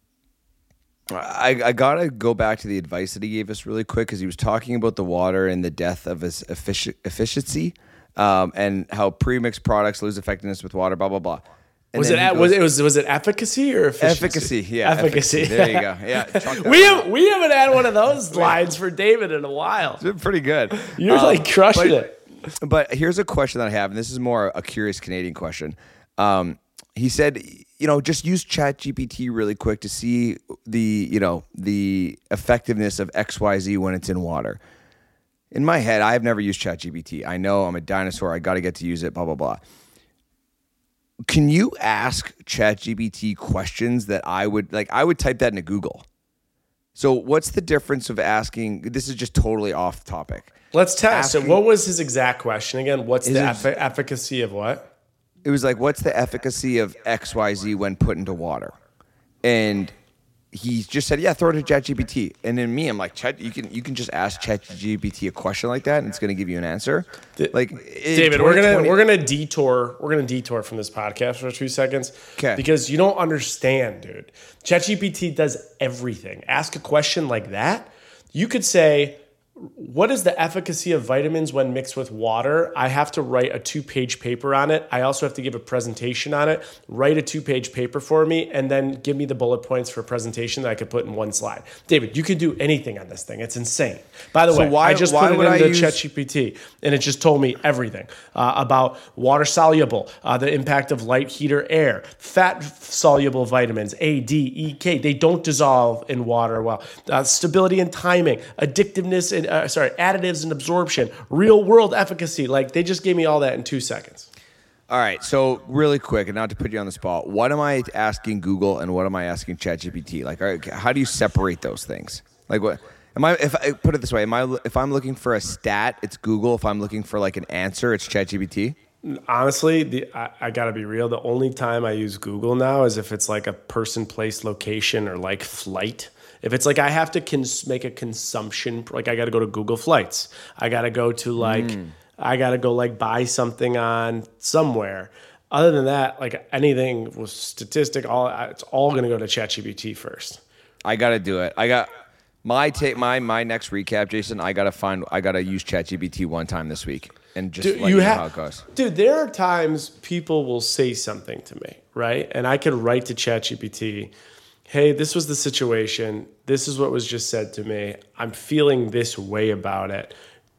S2: I, I got to go back to the advice that he gave us really quick because he was talking about the water and the death of his effici- efficiency um, and how pre-mixed products lose effectiveness with water, blah, blah, blah. And
S1: was it, goes, was it was was it efficacy or efficiency?
S2: Efficacy, yeah.
S1: Efficacy.
S2: efficacy. There you go. Yeah.
S1: we have, we haven't had one of those lines for David in a while.
S2: It's been pretty good.
S1: You're um, like crushing
S2: but,
S1: it.
S2: But here's a question that I have, and this is more a curious Canadian question. Um, he said, you know, just use ChatGPT really quick to see the, you know, the effectiveness of X Y Z when it's in water. In my head, I've never used ChatGPT. I know I'm a dinosaur. I got to get to use it, blah, blah, blah. Can you ask ChatGPT questions that I would, like, I would type that into Google. So what's the difference of asking, this is just totally off topic.
S1: Let's test. Asking, so what was his exact question again? What's the eff- efficacy of what?
S2: It was like, what's the efficacy of X Y Z when put into water? And he just said, yeah, throw it to ChatGPT. And then me, I'm like, Chat, you can you can just ask ChatGPT a question like that, and it's going to give you an answer. Like,
S1: David, we're gonna we're gonna detour we're gonna detour from this podcast for two seconds,
S2: okay?
S1: Because you don't understand, dude. ChatGPT does everything. Ask a question like that, you could say,
S5: what is the efficacy of vitamins when mixed with water? I have to write a two-page paper on it. I also have to give a presentation on it. Write a two-page paper for me, and then give me the bullet points for a presentation that I could put in one slide. David, you can do anything on this thing. It's insane. By the
S2: So
S5: way,
S2: why-
S5: I just
S2: why
S5: put it
S2: would I
S5: into
S2: use-
S5: ChatGPT, and it just told me everything uh, about water-soluble, uh, the impact of light, heat, or air, fat-soluble vitamins, A, D, E, K. They don't dissolve in water well. Uh, stability and timing, addictiveness and uh, sorry, additives and absorption, real world efficacy. Like they just gave me all that in two seconds.
S2: All right, so really quick, and not to put you on the spot, what am I asking Google and what am I asking ChatGPT? Like, all right, how do you separate those things? Like, what am I? If I put it this way, am I? If I'm looking for a stat, it's Google. If I'm looking for like an answer, it's ChatGPT.
S5: Honestly, the, I, I gotta be real. The only time I use Google now is if it's like a person, place, location, or like flight. If it's like I have to cons- make a consumption, like I got to go to Google Flights, I got to go to like, mm. I got to go like buy something on somewhere. Other than that, like anything with statistic, all it's all going to go to ChatGPT first.
S2: I got to do it. I got my take, my my next recap, Jason. I got to find, I got to use ChatGPT one time this week and just dude, let you, you know ha- how it goes.
S5: Dude, there are times people will say something to me, right? And I could write to ChatGPT, hey, this was the situation. This is what was just said to me. I'm feeling this way about it.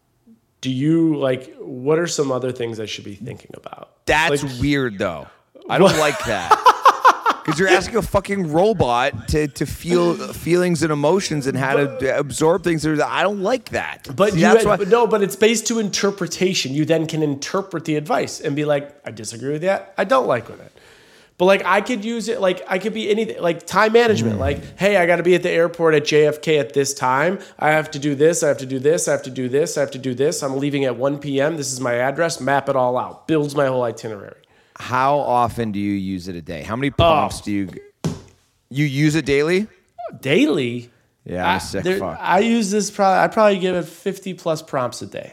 S5: Do you, like, what are some other things I should be thinking about?
S2: That's
S5: like,
S2: weird, though. I don't like that. Because you're asking a fucking robot to, to feel feelings and emotions and how but, to absorb things. I don't like that.
S5: But,
S2: See,
S5: you
S2: that's
S5: had,
S2: why,
S5: no, but it's based to interpretation. You then can interpret the advice and be like, I disagree with that. I don't like with it. But like I could use it, like I could be anything, like time management. Mm. Like, hey, I got to be at the airport at J F K at this time. I have to do this. I have to do this. I have to do this. I have to do this. I'm leaving at one p.m. This is my address. Map it all out. Builds my whole itinerary.
S2: How often do you use it a day? How many prompts oh. do you you use it daily?
S5: Daily?
S2: Yeah, I'm a sick
S5: there,
S2: fuck.
S5: I use this probably. I probably give it fifty plus prompts a day.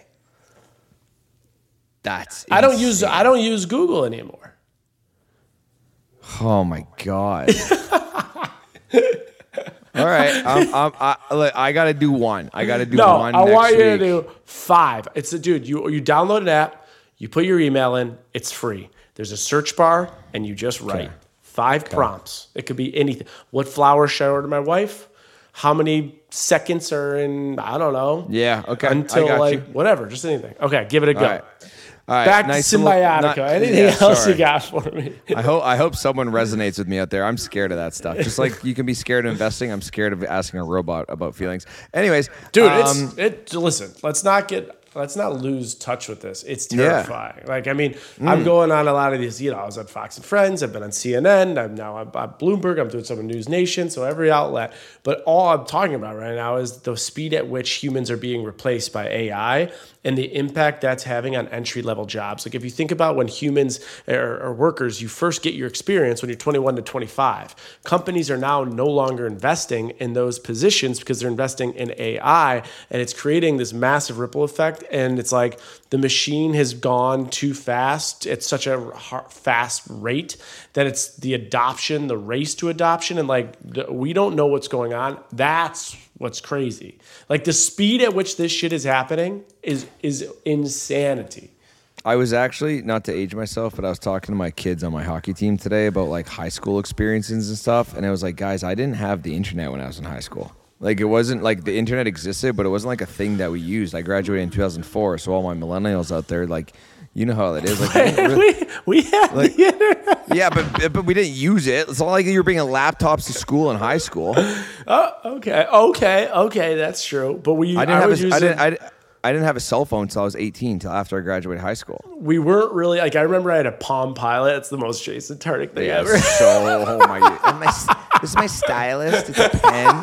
S2: That's insane.
S5: I don't use. I don't use Google anymore.
S2: Oh my god! All right, I'm, I'm, I look, I got to do one. I got to do
S5: no,
S2: one.
S5: I
S2: next
S5: want you
S2: week.
S5: to do five. It's a dude. You you download an app. You put your email in. It's free. There's a search bar, and you just write
S2: okay.
S5: five okay. prompts. It could be anything. What flowers should I order my wife? How many seconds are in? I don't know.
S2: Yeah. Okay.
S5: Until
S2: I got
S5: like
S2: you.
S5: whatever. Just anything. Okay. Give it a go.
S2: All right. All right,
S5: Back
S2: nice
S5: to Symbiotica. Not, Anything yeah, else sorry. you got for me?
S2: I hope I hope someone resonates with me out there. I'm scared of that stuff. Just like you can be scared of investing, I'm scared of asking a robot about feelings. Anyways,
S5: dude,
S2: um,
S5: it's it. Listen, let's not get. Let's not lose touch with this. It's terrifying. Yeah. Like, I mean, mm. I'm going on a lot of these, you know, I was at Fox and Friends. I've been on C N N. I'm now at Bloomberg. I'm doing some of News Nation. So every outlet. But all I'm talking about right now is the speed at which humans are being replaced by A I and the impact that's having on entry-level jobs. Like, if you think about when humans or, or workers, you first get your experience when you're twenty-one to twenty-five. Companies are now no longer investing in those positions because they're investing in A I, and it's creating this massive ripple effect. And it's like the machine has gone too fast at such a fast rate that it's the adoption, the race to adoption. And like, we don't know what's going on. That's what's crazy. Like the speed at which this shit is happening is, is insanity.
S2: I was actually, not to age myself, but I was talking to my kids on my hockey team today about like high school experiences and stuff. And I was like, guys, I didn't have the internet when I was in high school. Like, it wasn't like the internet existed, but it wasn't like a thing that we used. I graduated in two thousand four, so all my millennials out there, like, you know how it is. Like,
S5: Wait, really, we, we had
S2: like,
S5: the internet.
S2: Yeah, but but we didn't use it. It's not like you were bringing laptops to school in high school.
S5: Oh, okay, okay, okay, that's true. But we,
S2: I didn't
S5: I
S2: have
S5: was
S2: a,
S5: using,
S2: I didn't, I, didn't, I didn't have a cell phone until I was eighteen, until after I graduated high school.
S5: We weren't really, like, I remember I had a Palm Pilot. It's the most Jason Tartick thing
S2: yeah,
S5: ever.
S2: So, oh my, my, this is my stylus. It's a pen.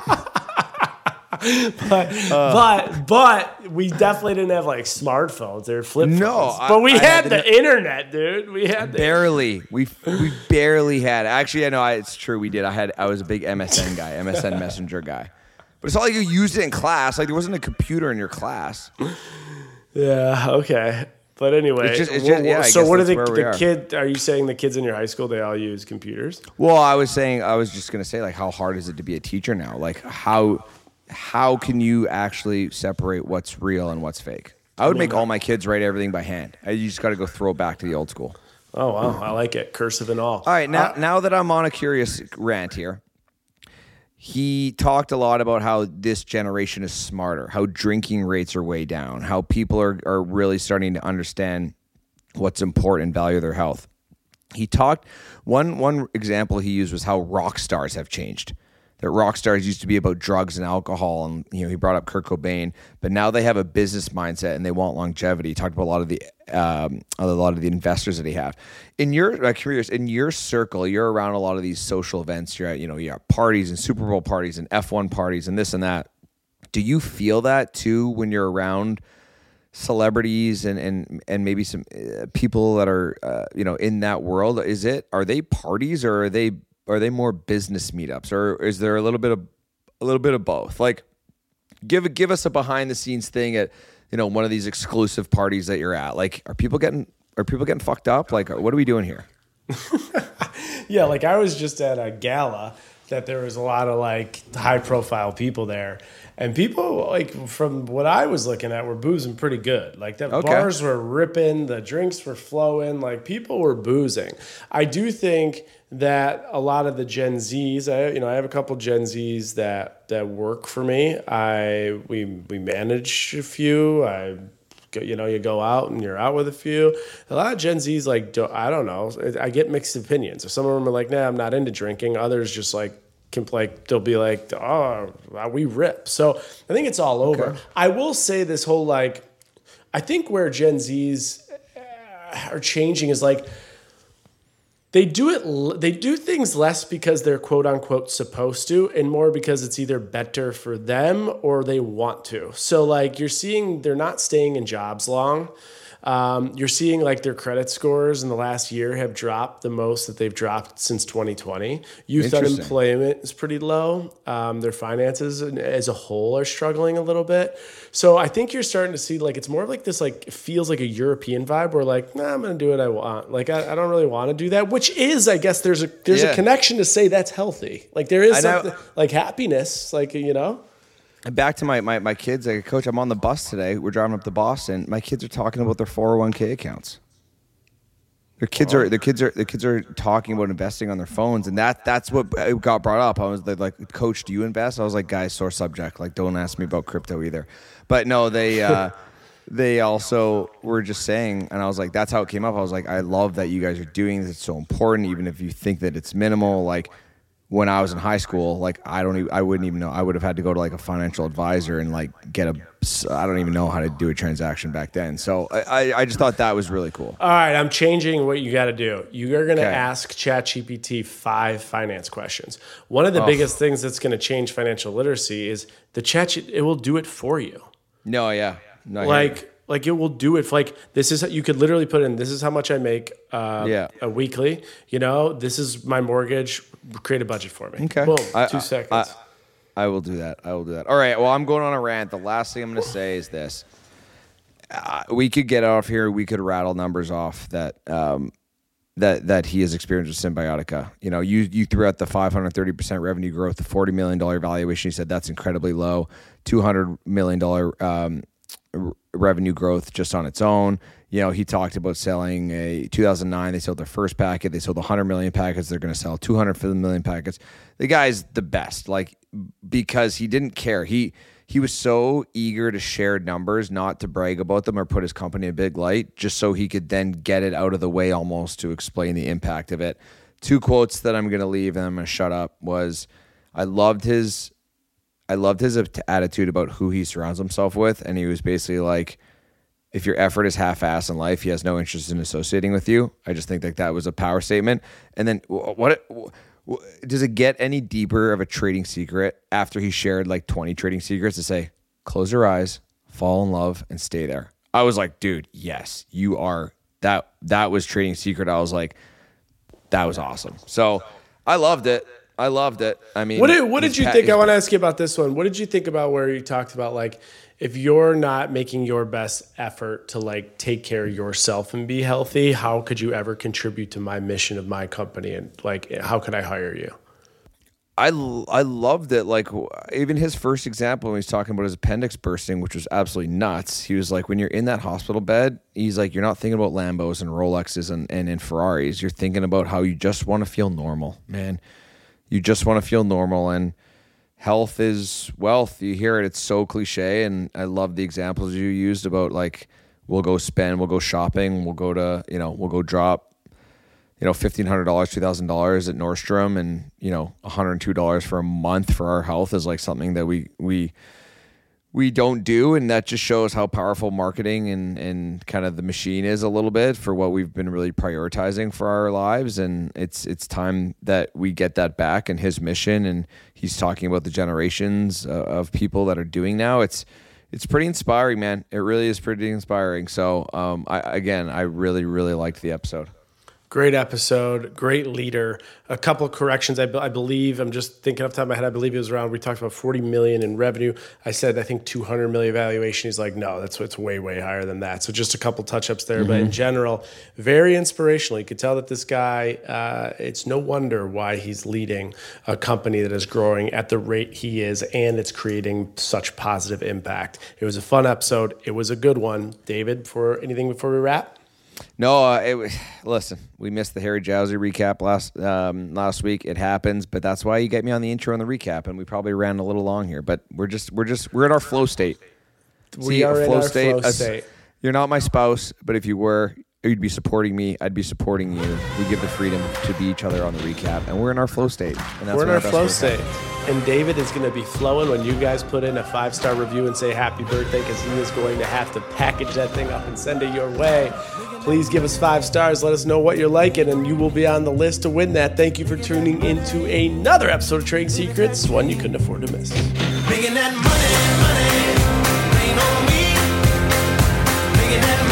S5: but, uh, but but we definitely didn't have like smartphones or flip phones.
S2: No,
S5: but we
S2: I, I
S5: had,
S2: had
S5: the,
S2: the
S5: internet, dude. We had the
S2: barely. We we barely had. Actually, I know I, it's true. We did. I had. I was a big M S N guy, M S N Messenger guy. But it's not like you used it in class. Like there wasn't a computer in your class.
S5: Yeah. Okay. But anyway,
S2: it's just, it's just, yeah,
S5: so what are the, the
S2: are.
S5: kid? Are you saying the kids in your high school they all use computers?
S2: Well, I was saying I was just gonna say like how hard is it to be a teacher now? Like how. how can you actually separate what's real and what's fake? I would make all my kids write everything by hand. I, you just got to go throw it back to the old school.
S5: Oh, wow. I like it. Cursive and all.
S2: All right. Now,
S5: Uh,
S2: now that I'm on a curious rant here, he talked a lot about how this generation is smarter, how drinking rates are way down, how people are, are really starting to understand what's important and value their health. He talked, one, one example he used was how rock stars have changed. That rock stars used to be about drugs and alcohol, and you know he brought up Kurt Cobain, but now they have a business mindset and they want longevity. He talked about a lot of the um, a lot of the investors that he have. In your uh, curious, in your circle, you're around a lot of these social events. You're at you know you have parties and Super Bowl parties and F one parties and this and that. Do you feel that too when you're around celebrities and and and maybe some uh, people that are uh, you know in that world? Is it are they parties or are they Are they more business meetups, or is there a little bit of a little bit of both? Like, give give us a behind the scenes thing at you know one of these exclusive parties that you're at. Like, are people getting are people getting fucked up? Like, what are we doing here?
S5: Yeah, like I was just at a gala that there was a lot of like high profile people there, and people like from what I was looking at were boozing pretty good. Like the
S2: Okay.
S5: bars were ripping, the drinks were flowing, like people were boozing. I do think that a lot of the Gen Zs, I you know I have a couple Gen Zs that that work for me. I we we manage a few. I you know you go out and you're out with a few. A lot of Gen Zs like don't, I don't know. I get mixed opinions. Some of them are like, nah, I'm not into drinking. Others just like can like they'll be like, oh, we rip. So I think it's all over.
S2: Okay.
S5: I will say this whole like, I think where Gen Zs are changing is like. They do it. They do things less because they're quote unquote supposed to, and more because it's either better for them or they want to. So like you're seeing, they're not staying in jobs long. Um, you're seeing like their credit scores in the last year have dropped the most that they've dropped since twenty twenty. Youth
S2: Interesting.
S5: unemployment is pretty low. Um, their finances as a whole are struggling a little bit. So I think you're starting to see like it's more like this like it feels like a European vibe where like nah, I'm gonna do what I want. Like I, I don't really want to do that, which is I guess there's a there's
S2: Yeah.
S5: a connection to say that's healthy. Like there is
S2: I know.
S5: something like happiness, like you know.
S2: And back to my, my my kids, like coach, I'm on the bus today. We're driving up to Boston. My kids are talking about their four oh one k accounts. Their kids are their kids are their kids are talking about investing on their phones, and that that's what got brought up. I was like, Coach, do you invest? I was like, guys, sore subject. Like, don't ask me about crypto either. But no, they uh, they also were just saying, and I was like, that's how it came up. I was like, I love that you guys are doing this. It's so important, even if you think that it's minimal. Like when I was in high school, like I don't even, I wouldn't even know. I would have had to go to like a financial advisor and like get a. I don't even know how to do a transaction back then. So I I, I just thought that was really cool.
S5: All right, I'm changing what you got to do. You are going to
S2: Okay.
S5: ask ChatGPT five finance questions. One of the
S2: Oh.
S5: biggest things that's going to change financial literacy is the chat. It will do it for you.
S2: No, yeah, no, I hear you.
S5: Like, like it will do it. For like this is you could literally put in. This is how much I make. Uh,
S2: Yeah.
S5: a weekly. You know, this is my mortgage. Create a budget for me.
S2: Okay.
S5: Boom.
S2: I-
S5: two
S2: I-
S5: seconds.
S2: I, I will do that. I will do that. All right. Well, I'm going on a rant. The last thing I'm going to say is this: uh, we could get off here. We could rattle numbers off that um, that that he has experienced with Symbiotica. You know, you you threw out the five hundred thirty percent revenue growth, the forty million dollar valuation. You said that's incredibly low. two hundred million dollar um, r- revenue growth just on its own. You know, he talked about selling a two thousand nine. They sold their first packet. They sold one hundred million packets. They're going to sell two hundred fifty million packets. The guy's the best, like, because he didn't care. He he was so eager to share numbers, not to brag about them or put his company in a big light, just so he could then get it out of the way almost to explain the impact of it. Two quotes that I'm going to leave and I'm going to shut up was, I loved his, I loved his attitude about who he surrounds himself with, and he was basically like, if your effort is half-assed in life, he has no interest in associating with you. I just think that that was a power statement. And then what, what does it get any deeper of a trading secret after he shared like twenty trading secrets to say, close your eyes, fall in love, and stay there? I was like, dude, yes, you are. That that was trading secret. I was like, that was awesome. So I loved it. I loved it. I mean,
S5: What did what did
S2: his
S5: you
S2: pa-
S5: think? I
S2: his-
S5: want to ask you about this one. What did you think about where you talked about like if you're not making your best effort to like take care of yourself and be healthy, how could you ever contribute to my mission of my company and like how could I hire you?
S2: I, I loved it. Like, even his first example when he's talking about his appendix bursting, which was absolutely nuts. He was like, when you're in that hospital bed, he's like, you're not thinking about Lambos and Rolexes and, and, and Ferraris. You're thinking about how you just want to feel normal, man. You just want to feel normal, and health is wealth. You hear it. It's so cliche, and I love the examples you used about, like, we'll go spend, we'll go shopping, we'll go to, you know, we'll go drop, you know, fifteen hundred dollars, two thousand dollars at Nordstrom, and, you know, one hundred two dollars for a month for our health is like something that we we we don't do, and that just shows how powerful marketing and, and kind of the machine is a little bit for what we've been really prioritizing for our lives, and it's it's time that we get that back. And his mission, and he's talking about the generations uh, of people that are doing now. It's it's pretty inspiring, man. It really is pretty inspiring. So, um, I again, I really, really liked the episode.
S1: Great episode, great leader. A couple of corrections. I, I believe, I'm just thinking off the top of my head, I believe it was around, we talked about forty million in revenue. I said, I think two hundred million valuation. He's like, no, that's it's way, way higher than that. So just a couple touch-ups there. Mm-hmm. But in general, very inspirational. You could tell that this guy, uh, it's no wonder why he's leading a company that is growing at the rate he is, and it's creating such positive impact. It was a fun episode. It was a good one. David, for anything before we wrap?
S2: No, uh, it, listen, we missed the Harry Jowsey recap last um, last week. It happens, but that's why you get me on the intro and the recap, and we probably ran a little long here. But we're just we're just we're in our flow state.
S1: We
S2: See,
S1: are in
S2: flow
S1: our
S2: state,
S1: flow
S2: us-
S1: state.
S2: You're not my spouse, but if you were, you'd be supporting me. I'd be supporting you. We give the freedom to be each other on the recap, and we're in our flow state. And that's
S1: We're in
S2: what
S1: our
S2: best
S1: flow
S2: work
S1: state.
S2: happens.
S1: And David is going to be flowing when you guys put in a five-star review and say happy birthday, because he is going to have to package that thing up and send it your way. Please give us five stars. Let us know what you're liking, and you will be on the list to win that. Thank you for tuning into another episode of Trading Secrets, one you couldn't afford to miss.
S6: Making that money, money, rain on me. Making that